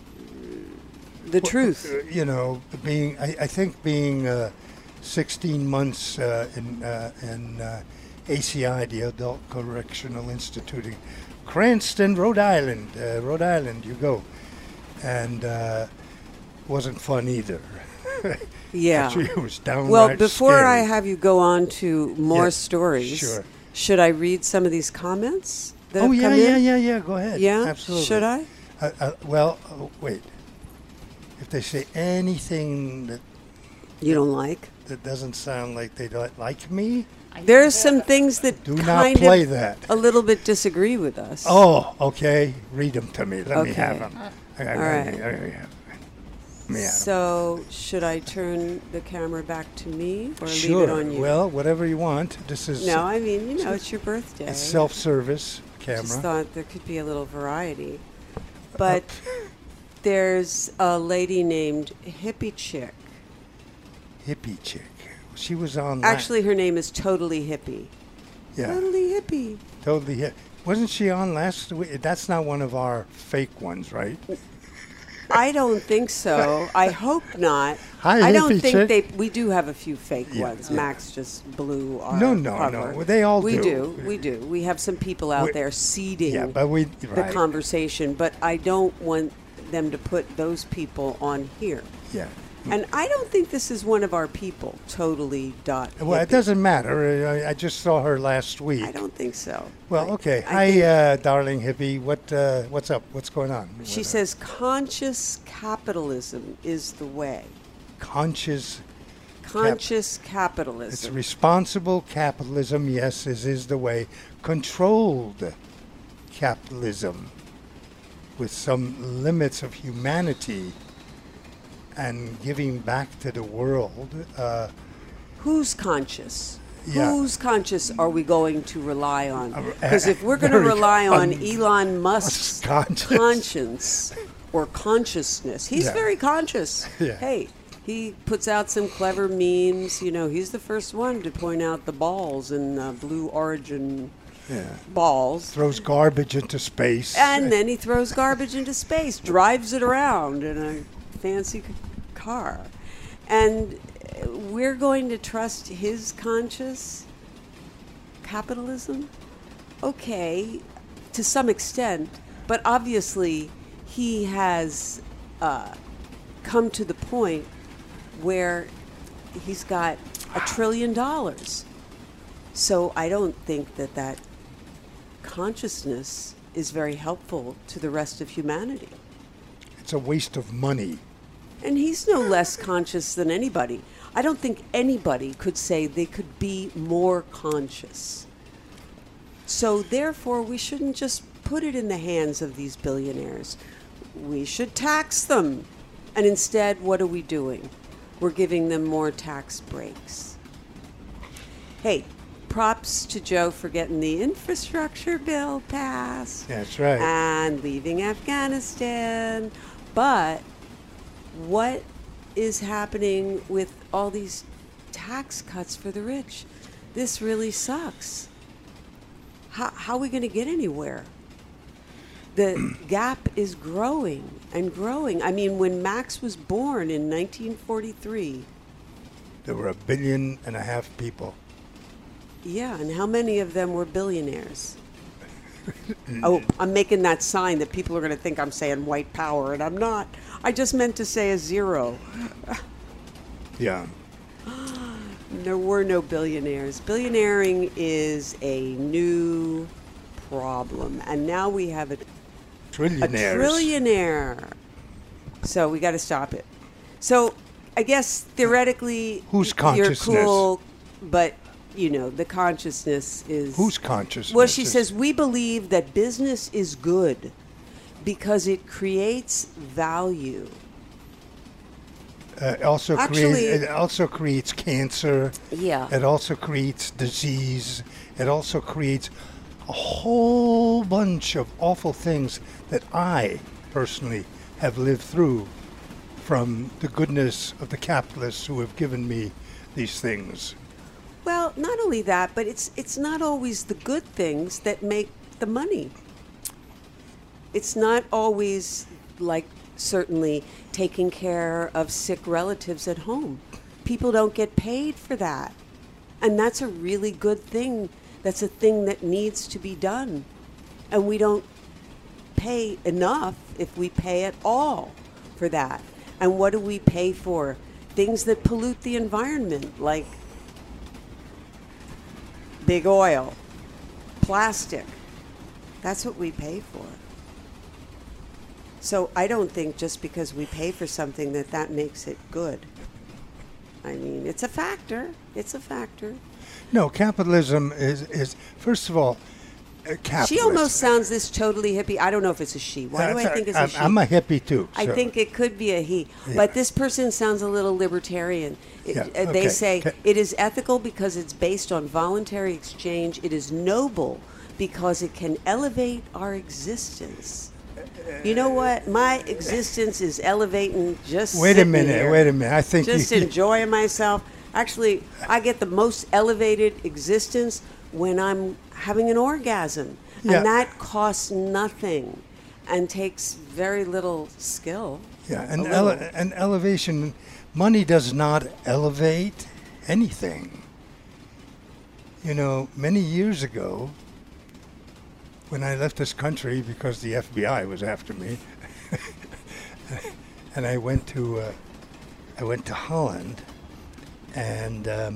the Well, truth. uh, You know, being, I, I think being uh, sixteen months uh, in, uh, in uh, A C I, the Adult Correctional Institute in Cranston, Rhode Island, uh, Rhode Island, you go. And uh, wasn't fun either. Yeah. Actually, it was downright Well, before scary. I have you go on to more Yeah, stories, sure. should I read some of these comments that Oh, have yeah, come yeah, in? yeah, yeah, go ahead. Yeah? Absolutely. Should I? Uh, uh, well, oh, wait. If they say anything that, You don't like? that doesn't sound like they don't like me, There's some things that do not kind play of that. a little bit disagree with us. Oh, okay. Read them to me. Let me Okay. have them. I, I, All I, right. I, I, Let me have 'em. So, should I turn the camera back to me or Sure. leave it on you? Well, whatever you want. This is no, I mean, you know, it's your birthday. a self-service Just camera. thought there could be a little variety. But there's a lady named Hippie Chick. Hippie chick. She was on. la- Actually, her name is Totally Hippie. yeah, Totally Hippie. totally hit. Wasn't she on last week? That's not one of our fake ones, right? I don't think so. I hope not. Hi, I don't hippie think chick. they. We do have a few fake Yeah, ones. yeah. Max just blew our No, no, cover. no. They all we do. do. We do. We have some people out We- there seeding Yeah, but we the right. conversation, but I don't want them to put those people on here. Yeah. And I don't think this is one of our people. Totally dot. Well, it hippie. doesn't matter. I, I just saw her last week. I don't think so. Well, I- okay. I Hi, think- uh, darling hippie. What uh, what's up? What's going on? She What, uh, says conscious capitalism is the way. conscious. Conscious It's capitalism. responsible capitalism. Yes, this is the way. Controlled capitalism with some limits of humanity and giving back to the world. Uh, Who's conscious? Yeah. Whose conscious are we going to rely on? Uh, Because if we're going to very rely on con- Elon Musk's conscious. conscience or consciousness, he's Yeah. very conscious. Yeah. Hey, he puts out some clever memes. You know, he's the first one to point out the balls in uh, Blue Origin yeah. balls. Throws garbage into space. And then he throws garbage into space, drives it around in a fancy c- car. And uh, we're going to trust his conscious capitalism? Okay, to some extent, but obviously he has uh, come to the point where he's got a trillion dollars. So I don't think that that consciousness is very helpful to the rest of humanity. It's a waste of money. And he's no less conscious than anybody. I don't think anybody could say they could be more conscious. So therefore, we shouldn't just put it in the hands of these billionaires. we should tax them. And instead, what are we doing? We're giving them more tax breaks. Hey, props to Joe for getting the infrastructure bill passed. That's right. And leaving Afghanistan. But what is happening with all these tax cuts for the rich? This really sucks. How, how are we going to get anywhere? The gap is growing and growing. I mean, when Max was born in nineteen forty-three. There were a billion and a half people. Yeah, and how many of them were billionaires? Oh, I'm making that sign that people are going to think I'm saying white power, and I'm not. I just meant to say a zero. Yeah. There were no billionaires. Billionairing is a new problem, and now we have a, a Trillionaires. trillionaire. So we got to stop it. So I guess theoretically, Whose you're consciousness? cool, but you know the consciousness is Whose consciousness? Well, she is- says we believe that business is good because it creates value. Uh, it also Actually- creates. It also creates cancer. Yeah. It also creates disease. It also creates a whole bunch of awful things that I personally have lived through from the goodness of the capitalists who have given me these things. Well, not only that, but it's it's not always the good things that make the money. It's not always like certainly taking care of sick relatives at home. People don't get paid for that. And that's a really good thing. That's a thing that needs to be done. And we don't pay enough, if we pay at all, for that. And what do we pay for? Things that pollute the environment, like big oil, plastic. That's what we pay for. So I don't think just because we pay for something that that makes it good. I mean, it's a factor. It's a factor. No, capitalism is, is first of all, uh, capitalist. She almost sounds this totally hippie. I don't know if it's a she. Why do I That's- think it's I'm, a she? I'm a hippie too. I so- think it could be a he. Yeah. But this person sounds a little libertarian. It- Yeah, uh, They okay, say okay. it is ethical because it's based on voluntary exchange. It is noble because it can elevate our existence. You know what? My existence is elevating just Wait a sitting minute. here, Wait a minute. I think just you, enjoying myself. Actually, I get the most elevated existence when I'm having an orgasm. Yeah. And that costs nothing and takes very little skill. Yeah, and A ele- little. and elevation, money does not elevate anything. You know, many years ago, when I left this country because the F B I was after me, and I went to uh, I went to Holland, and um,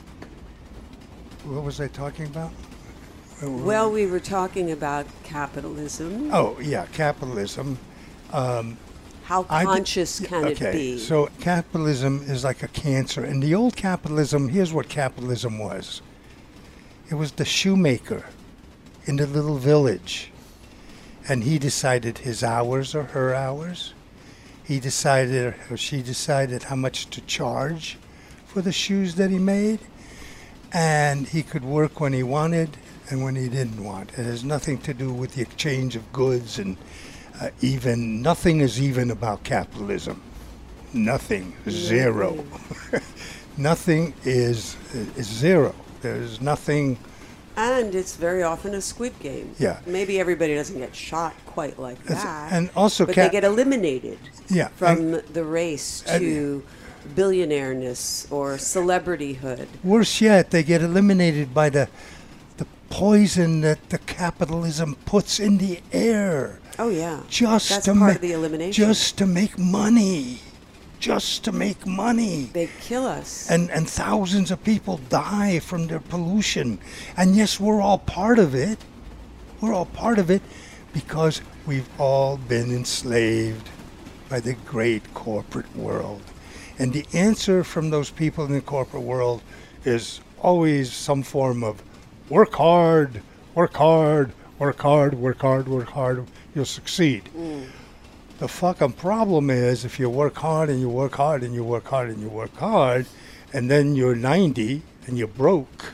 what was I talking about? Well, we were talking about capitalism. Oh yeah, capitalism. Um, How I did- conscious yeah, can okay, it be? So capitalism is like a cancer. And the old capitalism, here's what capitalism was. It was the shoemaker in the little village. And he decided his hours or her hours. He decided, or she decided how much to charge for the shoes that he made. And he could work when he wanted and when he didn't want. It has nothing to do with the exchange of goods and Uh, even nothing is even about capitalism. Nothing, zero. Nothing is is zero. There's nothing. And it's very often a squid game. Yeah. Maybe everybody doesn't get shot quite like It's- that. and also but cap- they get eliminated Yeah, from and- the race and- to billionaireness or celebrityhood. Worse yet, they get eliminated by the the poison that the capitalism puts in the air. Oh yeah. Just That's to part ma- of the elimination. Just to make money. Just to make money. They kill us. and and thousands of people die from their pollution. And yes, we're all part of it. We're all part of it because we've all been enslaved by the great corporate world. And the answer from those people in the corporate world is always some form of work hard, work hard, work hard, work hard, work hard, you'll succeed. The fucking problem is if you work hard and you work hard and you work hard and you work hard, and then you're ninety and you're broke.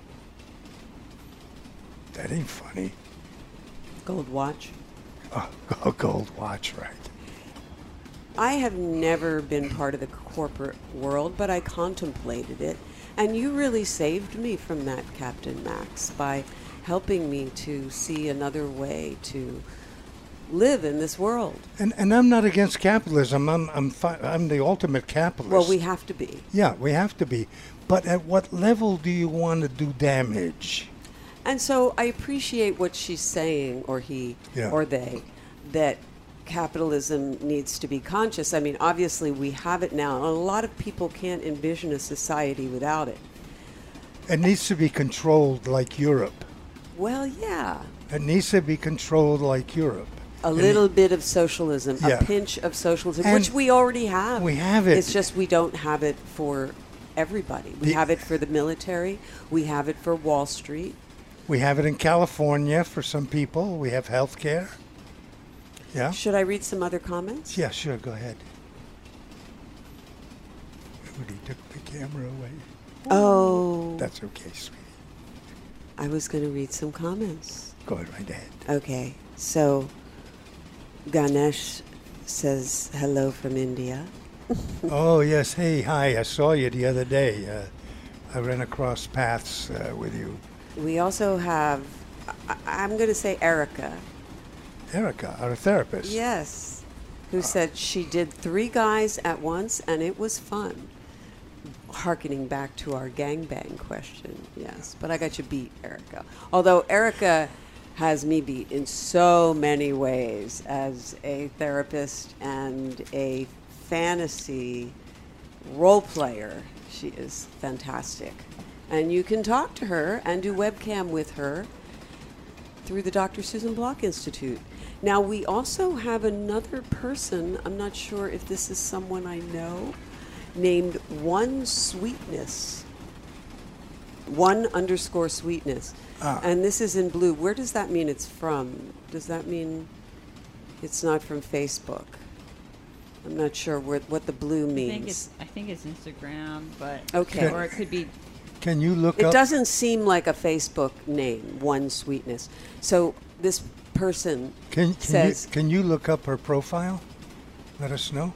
That ain't funny. Gold watch. Oh, a gold watch, right? I have never been part of the corporate world, but I contemplated it. And you really saved me from that, Captain Max, by helping me to see another way to live in this world. And and I'm not against capitalism. I'm I'm fi- I'm the ultimate capitalist. Well, we have to be. Yeah, we have to be. But at what level do you want to do damage? And so I appreciate what she's saying, or he, Yeah. or they, that capitalism needs to be conscious. I mean, obviously we have it now, and a lot of people can't envision a society without it. It needs to be controlled like Europe. Well, yeah, It needs to be controlled like Europe. a And little bit of socialism, Yeah. a pinch of socialism, And which we already have. we have it. It's just we don't have it for everybody. We The- have it for the military. We have it for Wall Street. We have it in California for some people. We have health care. Yeah? Should I read some other comments? Yeah, sure, go ahead. Rudy took the camera away. Oh, That's okay, sweetie. I was going to read some comments. Go right ahead. Okay, so Ganesh says hello from India. Oh, yes. Hey, hi. I saw you the other day. Uh, I ran across paths uh, with you. We also have, I- I'm going to say Erica. Erica, our therapist. Yes, who said she did three guys at once and it was fun. Harkening back to our gangbang question, yes. But I got you beat, Erica. Although Erica has me beat in so many ways as a therapist and a fantasy role player. She is fantastic. And you can talk to her and do webcam with her through the Doctor Susan Block Institute. Now, we also have another person, I'm not sure if this is someone I know, named One Sweetness. One underscore Sweetness. Ah. And this is in blue. Where does that mean it's from? Does that mean it's not from Facebook? I'm not sure where, what the blue I means. think it's I think it's Instagram, but Okay. or it could be. Can you look It up? doesn't seem like a Facebook name, One Sweetness. So this person Can, can, says, you, can you look up her profile? Let us know.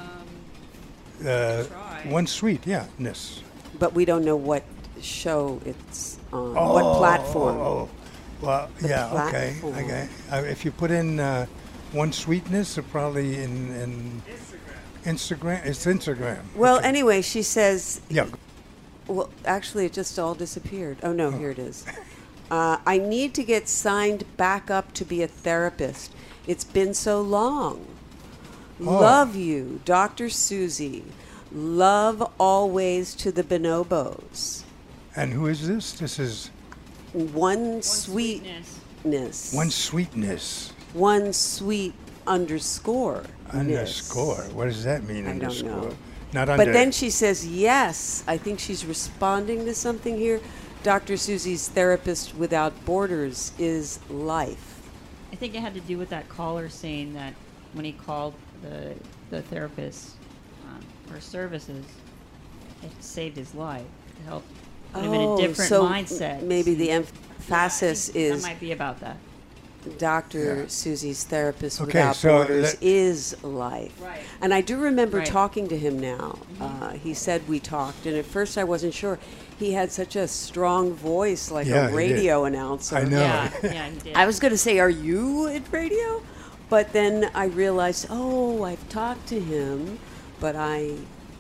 Um, Uh, try. one sweet, yeah, ness. but we don't know what show it's on, what platform. Oh, well, The yeah, okay, platform. okay. Uh, if you put in uh, one sweetness, or probably in, in Instagram. It's Instagram. Well, Okay. anyway, she says, Yeah. well, actually, it just all disappeared. Oh, no, here it is. Uh, I need to get signed back up to be a therapist. It's been so long. Oh. Love you, Doctor Susie. Love always to the bonobos. And who is this? This is One, One sweetness. sweetness. one sweetness One sweet underscore. underscore. What does that mean? I don't underscore. know. Not under. But then she says, yes, I think she's responding to something here. Doctor Susie's Therapist Without Borders is life. I think it had to do with that caller saying that when he called the the therapist um, for services, it saved his life to help put him in a different Oh, so mindset. maybe the Yeah, I emphasis think is that might be about that. Doctor Yeah. Susie's Therapist Okay, Without so Borders let- is life. Right. And I do remember Right. talking to him now. Uh, he said we talked, and at first I wasn't sure. He had such a strong voice, like Yeah, a he radio announcer. I know. Yeah, yeah, he did. I was going to say, are you at radio? But then I realized, oh, I've talked to him, but I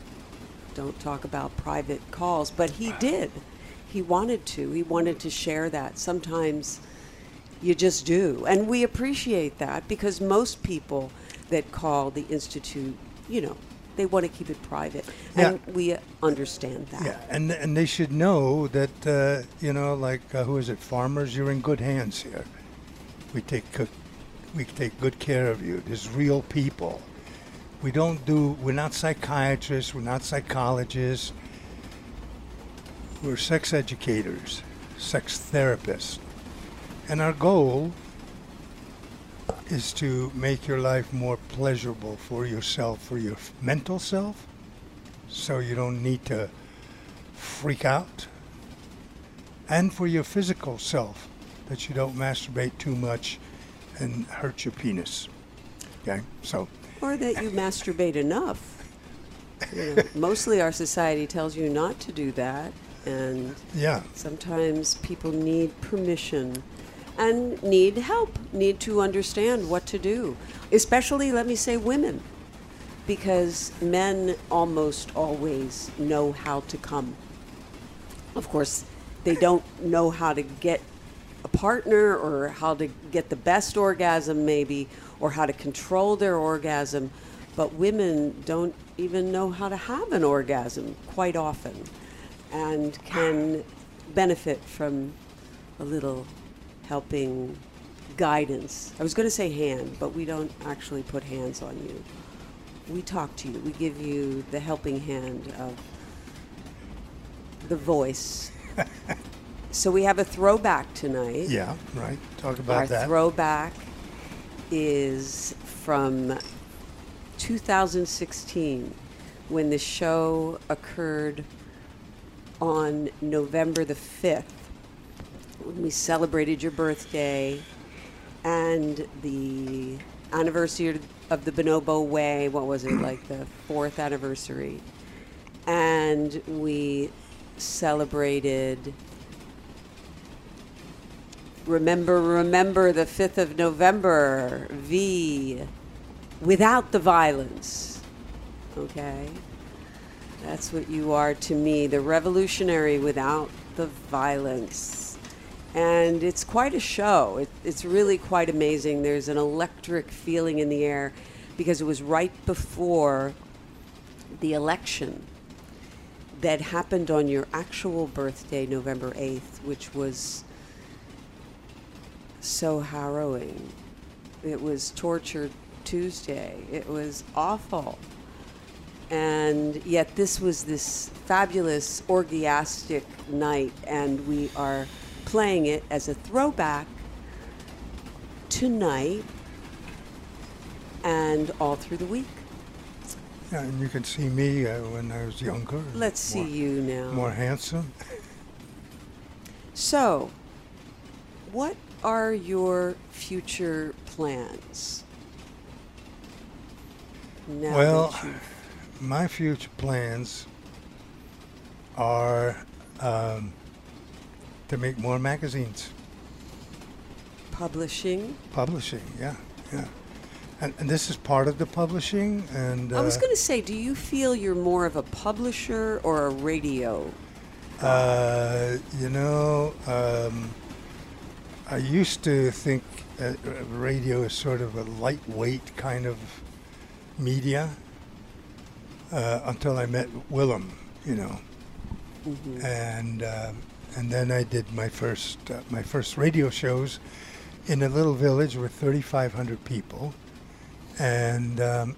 don't talk about private calls. But he did. He wanted to. He wanted to share that. Sometimes you just do. And we appreciate that because most people that call the Institute, you know, they want to keep it private. And we understand that. Yeah, and and they should know that uh, you know, like uh, who is it? Farmers, you're in good hands here. We take good, we take good care of you. There's real people. We don't do. We're not psychiatrists. We're not psychologists. We're sex educators, sex therapists, and our goal is to make your life more pleasurable for yourself, for your f- mental self, so you don't need to freak out, and for your physical self, that you don't masturbate too much and hurt your penis. Okay, so. Or that you masturbate enough. You know, mostly our society tells you not to do that, and Yeah. sometimes people need permission and need help, need to understand what to do. Especially, let me say, women, because men almost always know how to come. Of course, they don't know how to get a partner or how to get the best orgasm, maybe, or how to control their orgasm, but women don't even know how to have an orgasm quite often, and can benefit from a little helping guidance. I was going to say hand, but we don't actually put hands on you. We talk to you. We give you the helping hand of the voice. So we have a throwback tonight. Yeah, right. Talk about Our that. throwback is from two thousand sixteen, when the show occurred on November the fifth, when we celebrated your birthday and the anniversary of the Bonobo Way. What was it, like the fourth anniversary? And we celebrated Remember, remember the fifth of November, V, without the violence. Okay? That's what you are to me, the revolutionary without the violence. And it's quite a show. It, it's really quite amazing. There's an electric feeling in the air because it was right before the election that happened on your actual birthday, November eighth, which was so harrowing. It was Torture Tuesday. It was awful. And yet this was this fabulous orgiastic night, and we are playing it as a throwback tonight and all through the week. Yeah, and you can see me uh, when I was younger. Let's see more, you now. More handsome. So, what are your future plans? Now Well, that you've- my future plans are um, to make more magazines. publishing. Publishing, yeah, yeah. And, and this is part of the publishing. And uh, I was going to say, do you feel you're more of a publisher or a radio? uh, you know, um, I used to think uh, radio is sort of a lightweight kind of media uh, until I met Willem, you know, Mhm. and uh, and then I did my first uh, my first radio shows in a little village with thirty-five hundred people, and um,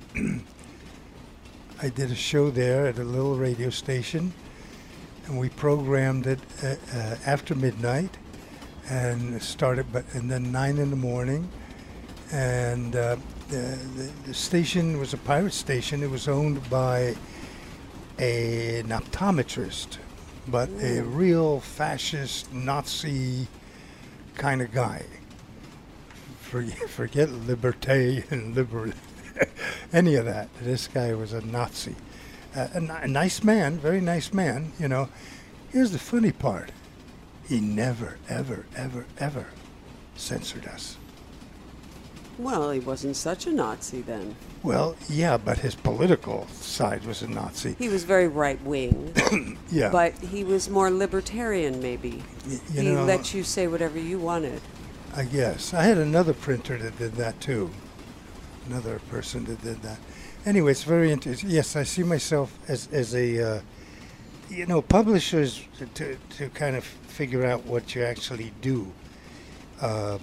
I did a show there at a little radio station, and we programmed it uh, uh, after midnight, and started, but and then nine in the morning, and uh, the, the the station was a pirate station. It was owned by a, an optometrist, but a real fascist Nazi kind of guy. Forget, forget liberté and liber, any of that. This guy was a Nazi. Uh, a, ni- a nice man, very nice man, you know. Here's the funny part. He never, ever, ever, ever censored us. Well, he wasn't such a Nazi then. Well, yeah, but his political side was a Nazi. He was very right-wing, Yeah. but he was more libertarian, maybe. Y- you he know, let you say whatever you wanted. I guess. I had another printer that did that too. Another person that did that. Anyway, it's very interesting. Yes, I see myself as, as a, uh, you know, publishers to, to kind of figure out what you actually do. Uh,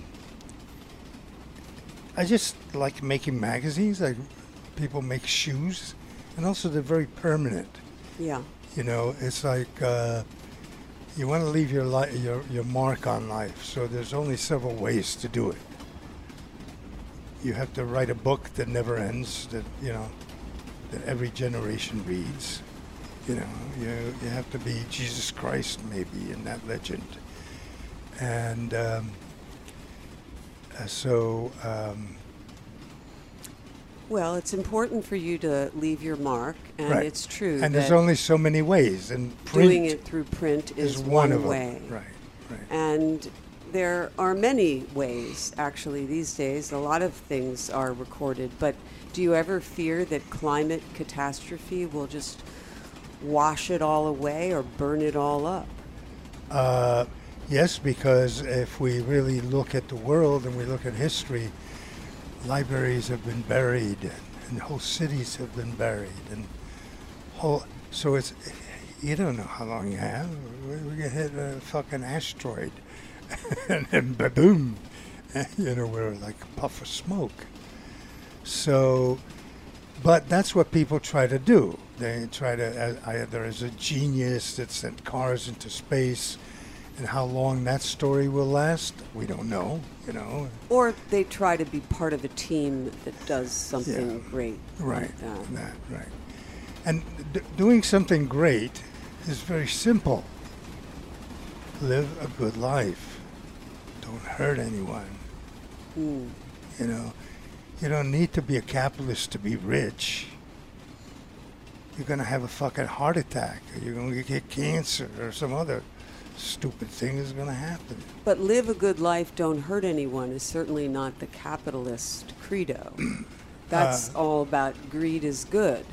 I just like making magazines. Like people make shoes, and also they're very permanent. Yeah. You know, it's like uh, you want to leave your li- your your mark on life. So there's only several ways to do it. you have to write a book that never ends, that, you know, that every generation reads. You know, you, you have to be Jesus Christ, maybe, in that legend. And um, uh, so... Um, Well, it's important for you to leave your mark, and right. it's true And that there's only so many ways, and print doing it through print is, is one, one of way. them. Right, right. And there are many ways, actually, these days. A lot of things are recorded, but do you ever fear that climate catastrophe will just wash it all away or burn it all up? Uh, yes, because if we really look at the world and we look at history, libraries have been buried, and whole cities have been buried, and whole. So it's, you don't know how long you have. We, we get hit a fucking asteroid, and then ba-boom, you know, we're like a puff of smoke. So, but that's what people try to do. They try to uh, either as a genius that sent cars into space. And how long that story will last, we don't know, you know. Or they try to be part of a team that does something Yeah. great. Right, Like that. that, right. And d- doing something great is very simple. Live a good life. Don't hurt anyone. Mm. You know, you don't need to be a capitalist to be rich. You're going to have a fucking heart attack, or you're going to get cancer, or some other stupid thing is going to happen. But live a good life, don't hurt anyone is certainly not the capitalist credo. That's Uh, all about greed is good.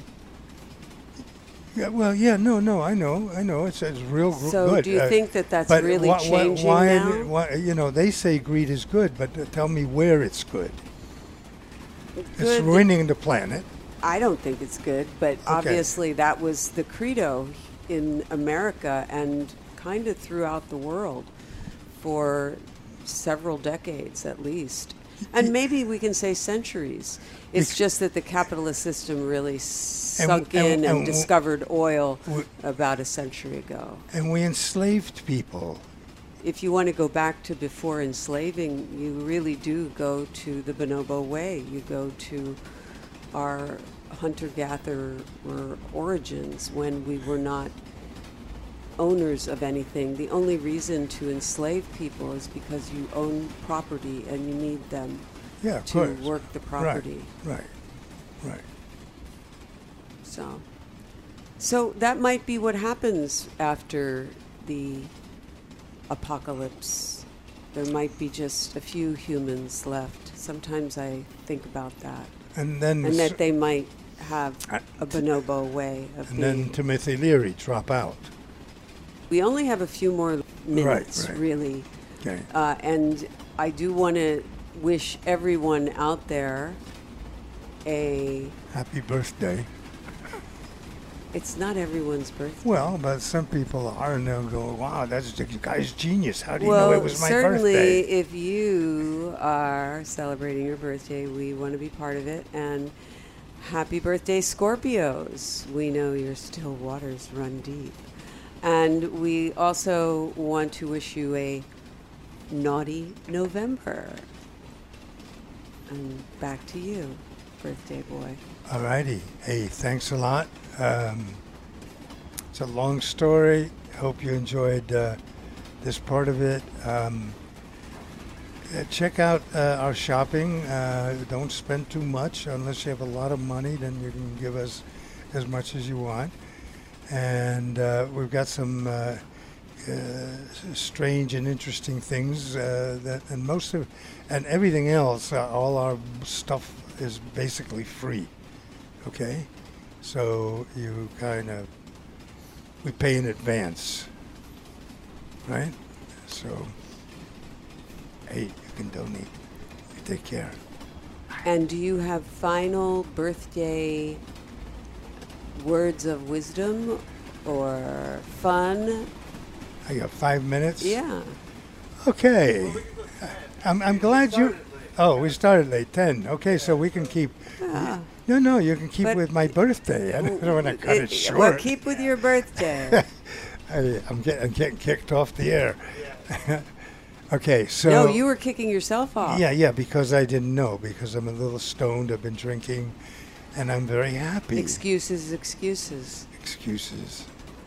Yeah, well, yeah, no, no, I know, I know, it's, it's real gr- So good. do you uh, think that that's but really why, changing why, now? why, you know, they say greed is good, but uh, tell me where it's good. It's Good. ruining the planet. I don't think it's good, but obviously that was the credo in America and kind of throughout the world for several decades at least. And maybe we can say centuries. It's Bec- just that the capitalist system really sunk and- in and, and- discovered oil w- about a century ago. And we enslaved people. If you want to go back to before enslaving, you really do go to the bonobo way. You go to our hunter-gatherer origins when we were not owners of anything. The only reason to enslave people is because you own property and you need them Yeah, of to course. work the property. Right, right, right. So, so that might be what happens after the apocalypse. There might be just a few humans left. Sometimes I think about that. And then, And s- that they might have Uh, a bonobo way of and being. then Timothy Leary drop out. We only have a few more minutes, right. really. Okay. Uh, and I do want to wish everyone out there a. Happy birthday. It's not everyone's birthday. Well, but some people are, and they'll go, wow, that's the guy's genius. How do you well, know it was my certainly, birthday? if you are celebrating your birthday, we want to be part of it. And happy birthday, Scorpios. We know your still waters run deep. And we also want to wish you a naughty November. And back to you, birthday boy. All righty. Hey, thanks a lot. Um, it's a long story. Hope you enjoyed uh, this part of it. Um, uh, check out uh, our shopping. Uh, don't spend too much unless you have a lot of money. Then you can give us as much as you want. And uh, we've got some uh, uh, strange and interesting things uh, that, and most of, and everything else. Uh, all our stuff is basically free. Okay, so you kind of, we pay in advance, right? So, hey, you can donate. You take care. And do you have final birthday words of wisdom or fun? I got five minutes. Yeah. Okay. I'm I'm glad you. Oh, we started late. Ten. Okay, so we can keep. Yeah. No, no, you can keep But- with my birthday. I don't want to cut it, short. Well, keep with your birthday. I, I'm, get, I'm getting kicked off the air. Okay, so no, you were kicking yourself off. yeah, yeah, because I didn't know, because I'm a little stoned. I've been drinking, and I'm very happy. Excuses, excuses. Excuses.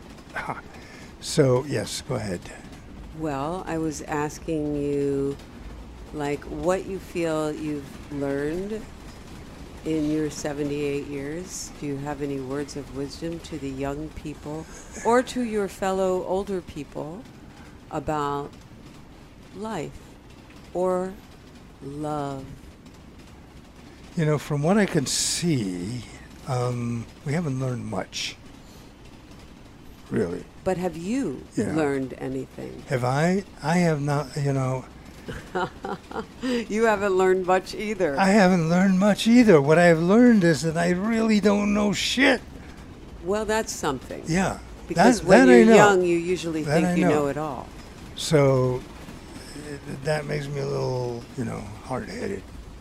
So yes, go ahead. Well, I was asking you, like, what you feel you've learned in your seventy-eight years. Do you have any words of wisdom to the young people or to your fellow older people about life or love? You know, from what I can see, um, we haven't learned much. Really. But have you Yeah. learned anything? Have I? I have not, you know, You haven't learned much either. I haven't learned much either. What I've learned is that I really don't know shit. Well, that's something. Yeah. Because that, when that I you're know. young, you usually That think I you know. know it all. So it, that makes me a little, you know, hard-headed.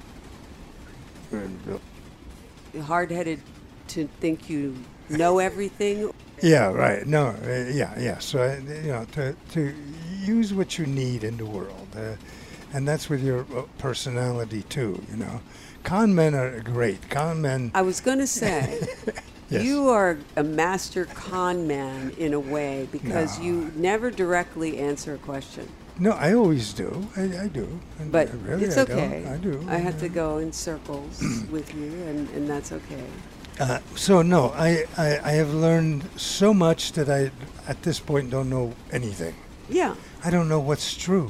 Hard-headed to think you know everything. Yeah, right. No, uh, yeah, yeah. So, uh, you know, to, to use what you need in the world. Uh, and that's with your uh, personality, too, you know. Con men are great. Con men... I was going to say, Yes. you are a master con man in a way because No. you never directly answer a question. No, I always do. I, I do. I- But I really, it's I don't. okay. I do. I have to go in circles with you, and, and that's okay. Uh, so, no, I, I, I have learned so much that I, at this point, don't know anything. Yeah. I don't know what's true.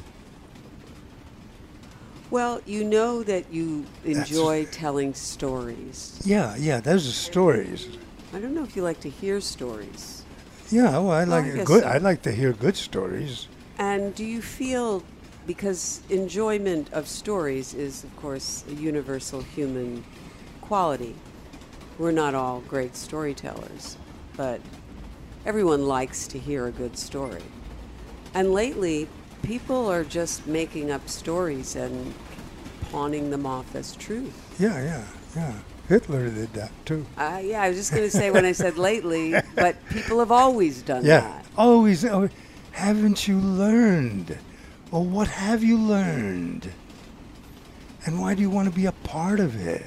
Well, you know that you enjoy telling stories. Yeah, yeah, those are stories. I don't know if you like to hear stories. Yeah, well, I like I guess good. so. I like to hear good stories. And do you feel, because enjoyment of stories is, of course, a universal human quality. We're not all great storytellers, but everyone likes to hear a good story. And lately, people are just making up stories and pawning them off as truth. Yeah, yeah, yeah. Hitler did that too. Uh, yeah, I was just going to say when I said lately, but people have always done Yeah, that. always. Oh, haven't you learned? Or what have you learned? And why do you want to be a part of it?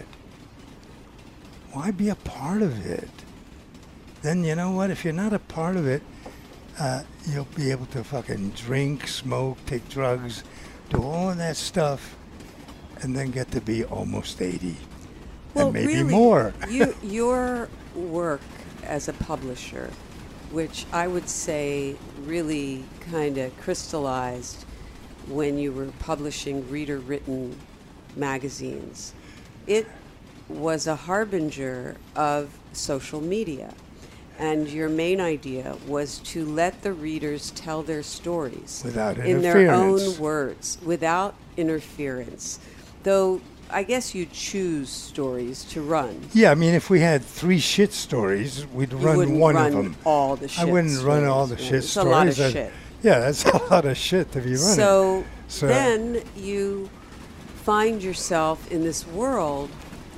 Why be a part of it? Then you know what? If you're not a part of it, uh, you'll be able to fucking drink, smoke, take drugs, do all of that stuff, and then get to be almost eighty. Well, and maybe really, more. you, your work as a publisher, which I would say really kind of crystallized when you were publishing reader-written magazines, it was a harbinger of social media. And your main idea was to let the readers tell their stories Without in their own interference. words, without interference. Though I guess you choose stories to run. Yeah, I mean, if we had three shit stories, we'd You run wouldn't one run of them. all the shit I wouldn't run all the stories. shit It's stories. a lot of I'd- shit. Yeah, that's a lot of shit to be running. So, So- then you find yourself in this world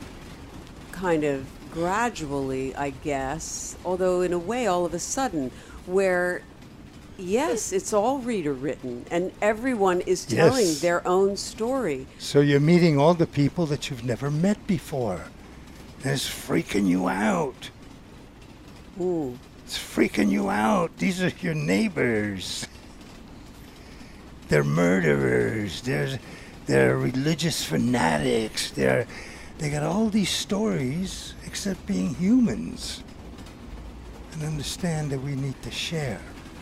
kind of gradually, I guess, although in a way all of a sudden, where yes, it's all reader written and everyone is telling Yes. their own story. So you're meeting all the people that you've never met before. And it's freaking you out. Ooh. It's freaking you out. These are your neighbors. They're murderers. They're, they're religious fanatics. They're, they got all these stories except being humans. And understand that we need to share.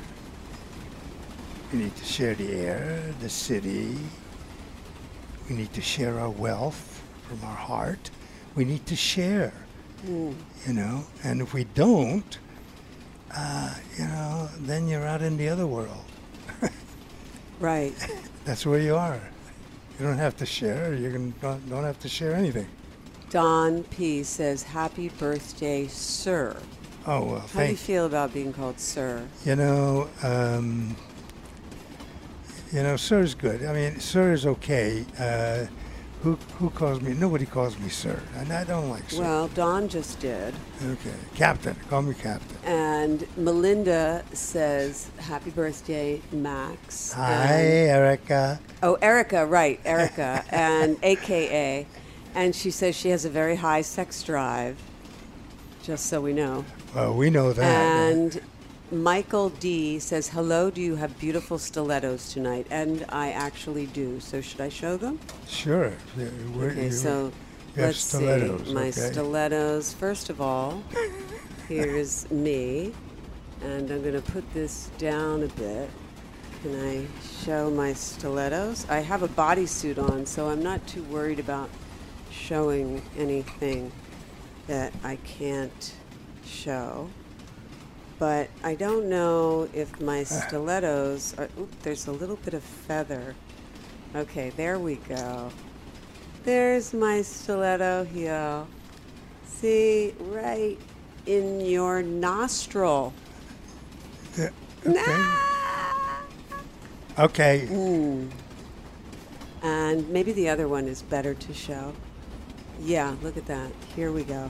We need to share the air, the city. We need to share our wealth from our heart. We need to share, Mm. you know. And if we don't, uh, you know, then you're out in the other world. Right. That's where you are. You don't have to share. You can don't, don't have to share anything. Don P. says, happy birthday, sir. Oh well, How do you thank feel about being called sir? you. know, um, you know, sir's good. I mean, sir is okay. Uh, Who who calls me? Nobody calls me sir, and I don't like sir. Well, Dawn just did. Okay, Captain. Call me Captain. And Melinda says, happy birthday, Max. Hi, And- Erica. oh, Erica, right, Erica, and A K A. And she says she has a very high sex drive, just so we know. Well, we know that. And Michael D says, hello, do you have beautiful stilettos tonight? And I actually do. So should I show them? Sure. Yeah, we're- Okay, you- so you have let's stilettos, see. My okay. stilettos. First of all, here's me. And I'm going to put this down a bit. Can I show my stilettos? I have a bodysuit on, so I'm not too worried about showing anything that I can't show. But I don't know if my stilettos are. Oop, there's a little bit of feather. Okay, there we go. There's my stiletto heel. See, right in your nostril. Yeah, okay. Nah! Okay. Mm. And maybe the other one is better to show. Yeah, look at that. Here we go.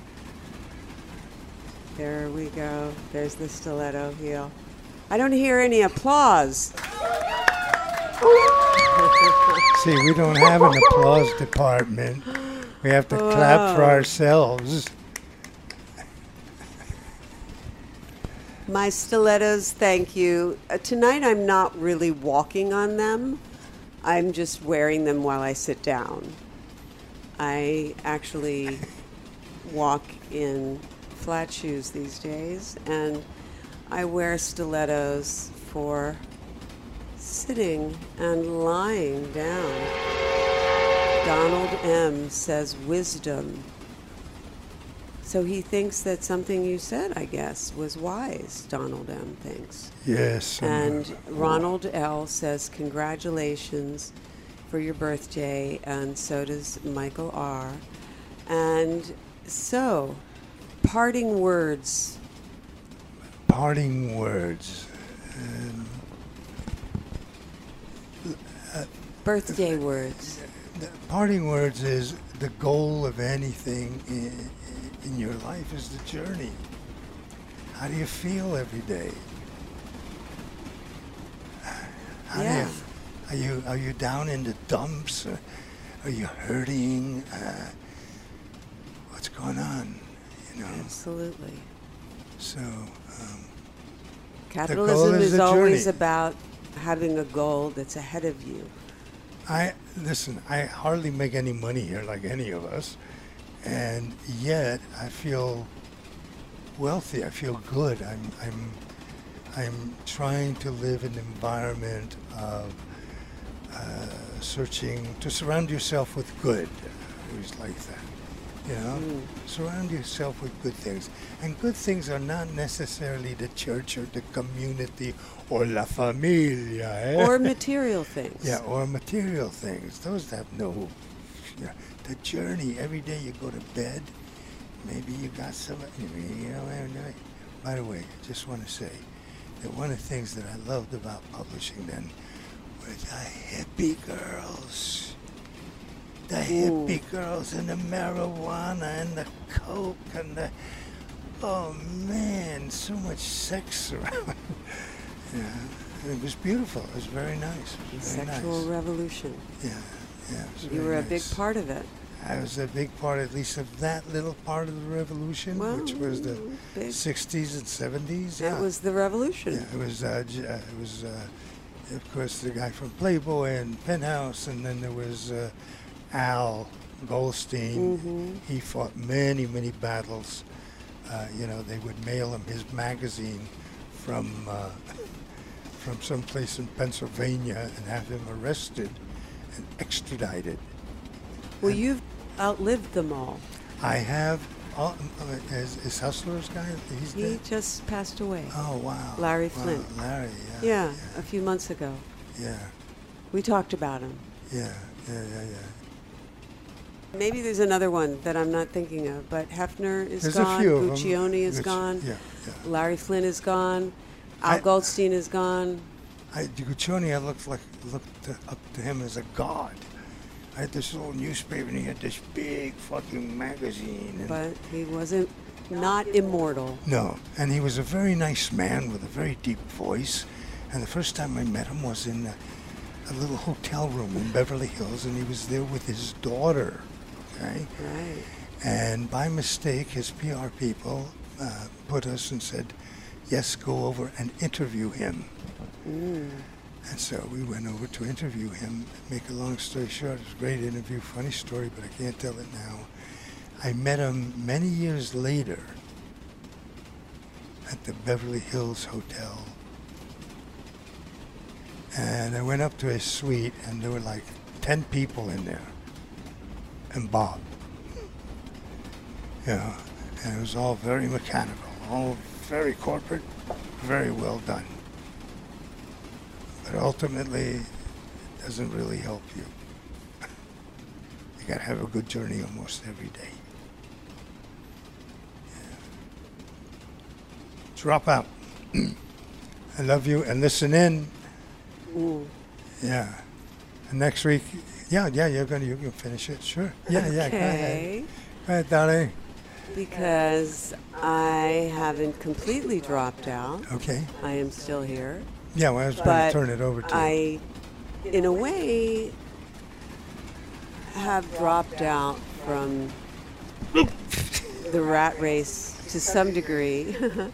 There we go. There's the stiletto heel. I don't hear any applause. See, we don't have an applause department. We have to clap for Oh. ourselves. My stilettos, thank you. Uh, tonight I'm not really walking on them. I'm just wearing them while I sit down. I actually walk in flat shoes these days, and I wear stilettos for sitting and lying down. Donald M. says wisdom. So he thinks that something you said, I guess, was wise, Donald M. thinks. Yes. And Ronald L. says, congratulations for your birthday, and so does Michael R. And so, parting words. Parting words. Um, Birthday words. the parting words is the goal of anything in, in your life is the journey. How do you feel every day? How Yeah. do you, are you are you down in the dumps? Or are you hurting? Uh, what's going on? You know. Absolutely. So um, Capitalism is is, the always journey. about having a goal that's ahead of you. I listen. I hardly make any money here, like any of us, and yet I feel wealthy. I feel good. I'm I'm I'm trying to live in an environment of uh, searching to surround yourself with good. I always like that. You know, Mm. surround yourself with good things, and good things are not necessarily the church or the community or la familia. Eh? Or material things. Yeah, or material things. Those have no. Yeah, the journey. Every day you go to bed, maybe you got some. You know, every night. By the way, I just want to say that one of the things that I loved about publishing then were the hippie girls. The hippie girls and the marijuana and the coke and the. Oh man, so much sex around. Yeah, it was beautiful. It was very nice. It was very Sexual nice. revolution. Yeah, yeah. It was You very were a big nice. part of it. I was a big part, at least, of that little part of the revolution, Well, which was the big. sixties and seventies. That Yeah. was the revolution. Yeah, it was. Uh, J- uh, it was, uh, of course, the guy from Playboy and Penthouse, and then there was uh, Al Goldstein. Mhm. He fought many, many battles. Uh, you know, they would mail him his magazine from uh, from someplace in Pennsylvania and have him arrested and extradited. Well, you've outlived them all. I have. Oh, uh, is, is Hustler's guy? He's He dead. just passed away. Oh wow. Larry Wow, Flint. Larry. Yeah. Yeah, a few months ago. Yeah. We talked about him. Yeah. Yeah. Yeah. Yeah. Maybe there's another one that I'm not thinking of, but Hefner is There's gone. a few of them. Guccione is Gucci- gone. Yeah. Yeah. Larry Flint is gone. Al I- Goldstein is gone. I, Guccione, I looked like looked to, up to him as a god. I had this little newspaper, and he had this big fucking magazine. And But he wasn't not immortal. no, and he was a very nice man with a very deep voice. And the first time I met him was in a, a little hotel room in Beverly Hills, and he was there with his daughter. Okay, Right. and by mistake, his P R people uh, put us and said, "Yes, go over and interview him." Mm. And so we went over to interview him. Make a long story short, it was a great interview, funny story, but I can't tell it now. I met him many years later at the Beverly Hills Hotel. And I went up to his suite, and there were like ten people in there. And Bob. You know, and it was all very mechanical, all very corporate, very well done. But ultimately, it doesn't really help you. You gotta have a good journey almost every day. Yeah. Drop out. I love you, and listen in. Mm. Yeah. And next week, yeah, yeah, you're gonna you can finish it, sure. Yeah, yeah, go ahead. Okay. Go ahead, darling. Because I haven't completely dropped out. Okay. I am still here. Yeah, well, I was going But to turn it over to you. I, in a way, have dropped out from the rat race to some degree.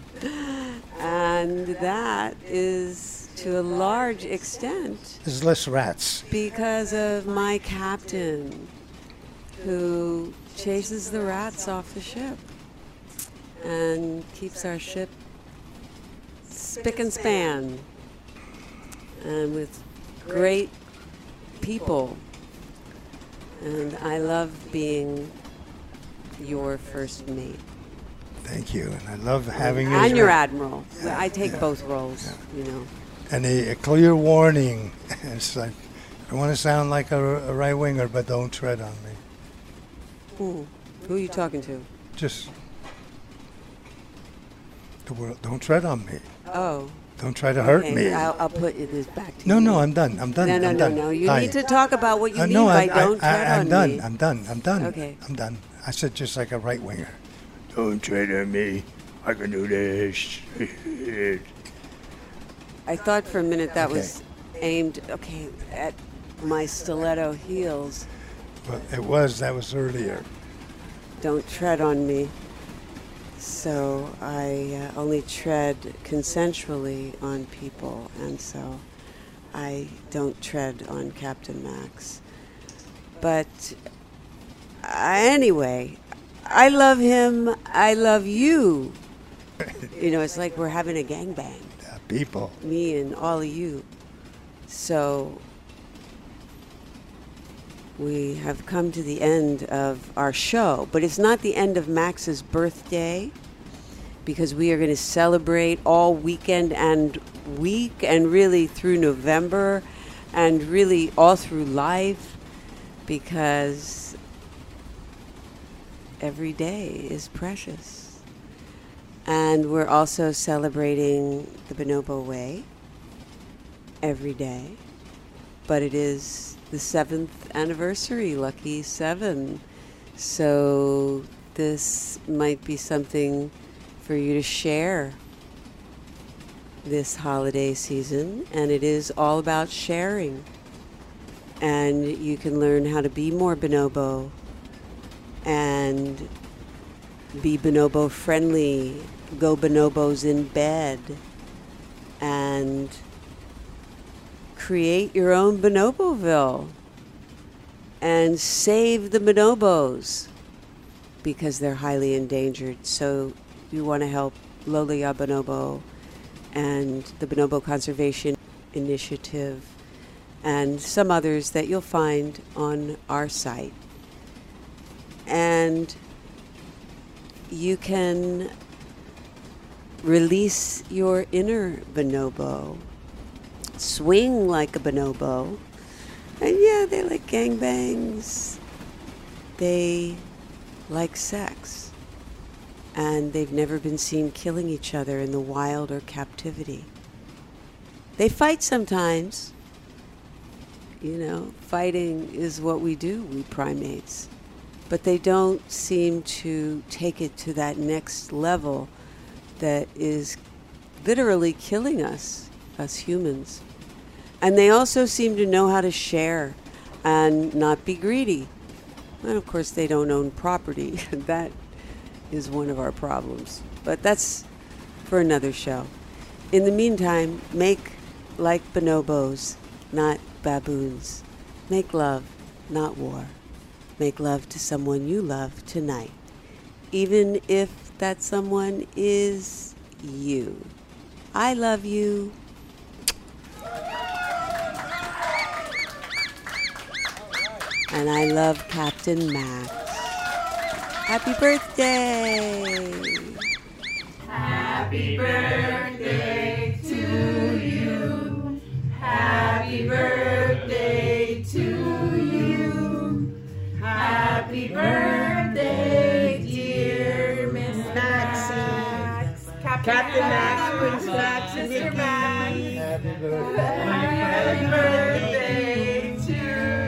And that is, to a large extent, There's less rats. because of my captain, who chases the rats off the ship and keeps our ship spick and span, and with great people. And I love being your first mate. Thank you, and I love having you. And as your a- admiral. Yeah, I take yeah, both roles, you know. And a, a clear warning. It's like, I don't want to sound like a, a right winger, but don't tread on me. Who? Who are you talking to? Just the world. Don't tread on me. Oh. Don't try to hurt okay, me. I'll, I'll put this back to No, you. no, I'm done. I'm done. No, no, I'm no, done. no. You Hi. need to talk about what you Uh, mean no, by I, don't I, tread I, I'm on done. me. I'm done. I'm done. Okay. I'm done. I said just like a right winger. Don't tread on me. I can do this. I thought for a minute that Okay. was aimed, okay, at my stiletto heels. Well, it was. That was earlier. Don't tread on me. So I uh, only tread consensually on people, and so I don't tread on Captain Max. But uh, anyway, I love him. I love you. You know, it's like we're having a gangbang. Uh, people. Me and all of you. So we have come to the end of our show, but it's not the end of Max's birthday, because we are going to celebrate all weekend and week, and really through November, and really all through life, because every day is precious. And we're also celebrating the Bonobo Way every day, but it is the seventh anniversary, lucky seven. So this might be something for you to share this holiday season, and it is all about sharing. And you can learn how to be more bonobo and be bonobo friendly, go bonobos in bed, and create your own Bonoboville and save the bonobos, because they're highly endangered. So you want to help Lola Ya Bonobo and the Bonobo Conservation Initiative and some others that you'll find on our site. And you can release your inner bonobo. Swing like a bonobo. And yeah, they like gangbangs. They like sex. And they've never been seen killing each other in the wild or captivity. They fight sometimes. You know, fighting is what we do, we primates. But they don't seem to take it to that next level that is literally killing us, us humans. And they also seem to know how to share and not be greedy. And of course, they don't own property. That is one of our problems. But that's for another show. In the meantime, make like bonobos, not baboons. Make love, not war. Make love to someone you love tonight, even if that someone is you. I love you. And I love Captain Max. Happy birthday! Happy birthday to you. Happy birthday to you. Happy birthday, dear Miss Maxie. Captain Max, Prince Max, and Mister Max. Happy birthday. Happy birthday to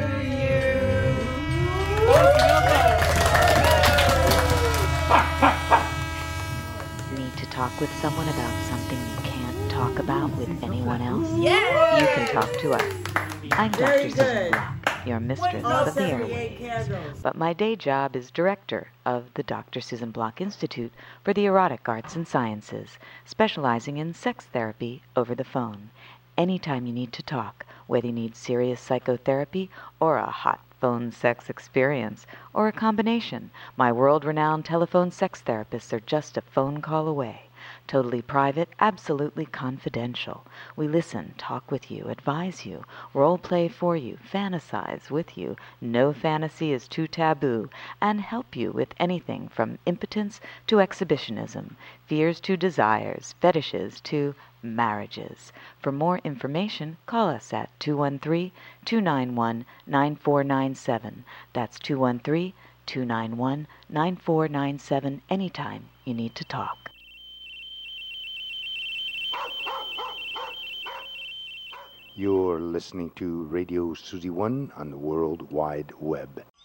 you. Need to talk with someone about something you can't talk about with anyone else? Yeah. You can talk to us. I'm Doctor Susan Block, your mistress of the airwaves. But my day job is director of the Doctor Susan Block Institute for the Erotic Arts and Sciences, specializing in sex therapy over the phone. Anytime you need to talk, whether you need serious psychotherapy or a hot phone sex experience, or a combination, my world-renowned telephone sex therapists are just a phone call away. Totally private, absolutely confidential. We listen, talk with you, advise you, role play for you, fantasize with you. No fantasy is too taboo, and help you with anything from impotence to exhibitionism, fears to desires, fetishes to marriages. For more information, call us at two one three, two nine one, nine four nine seven. That's two one three, two nine one, nine four nine seven anytime you need to talk. You're listening to Radio Susie One on the World Wide Web.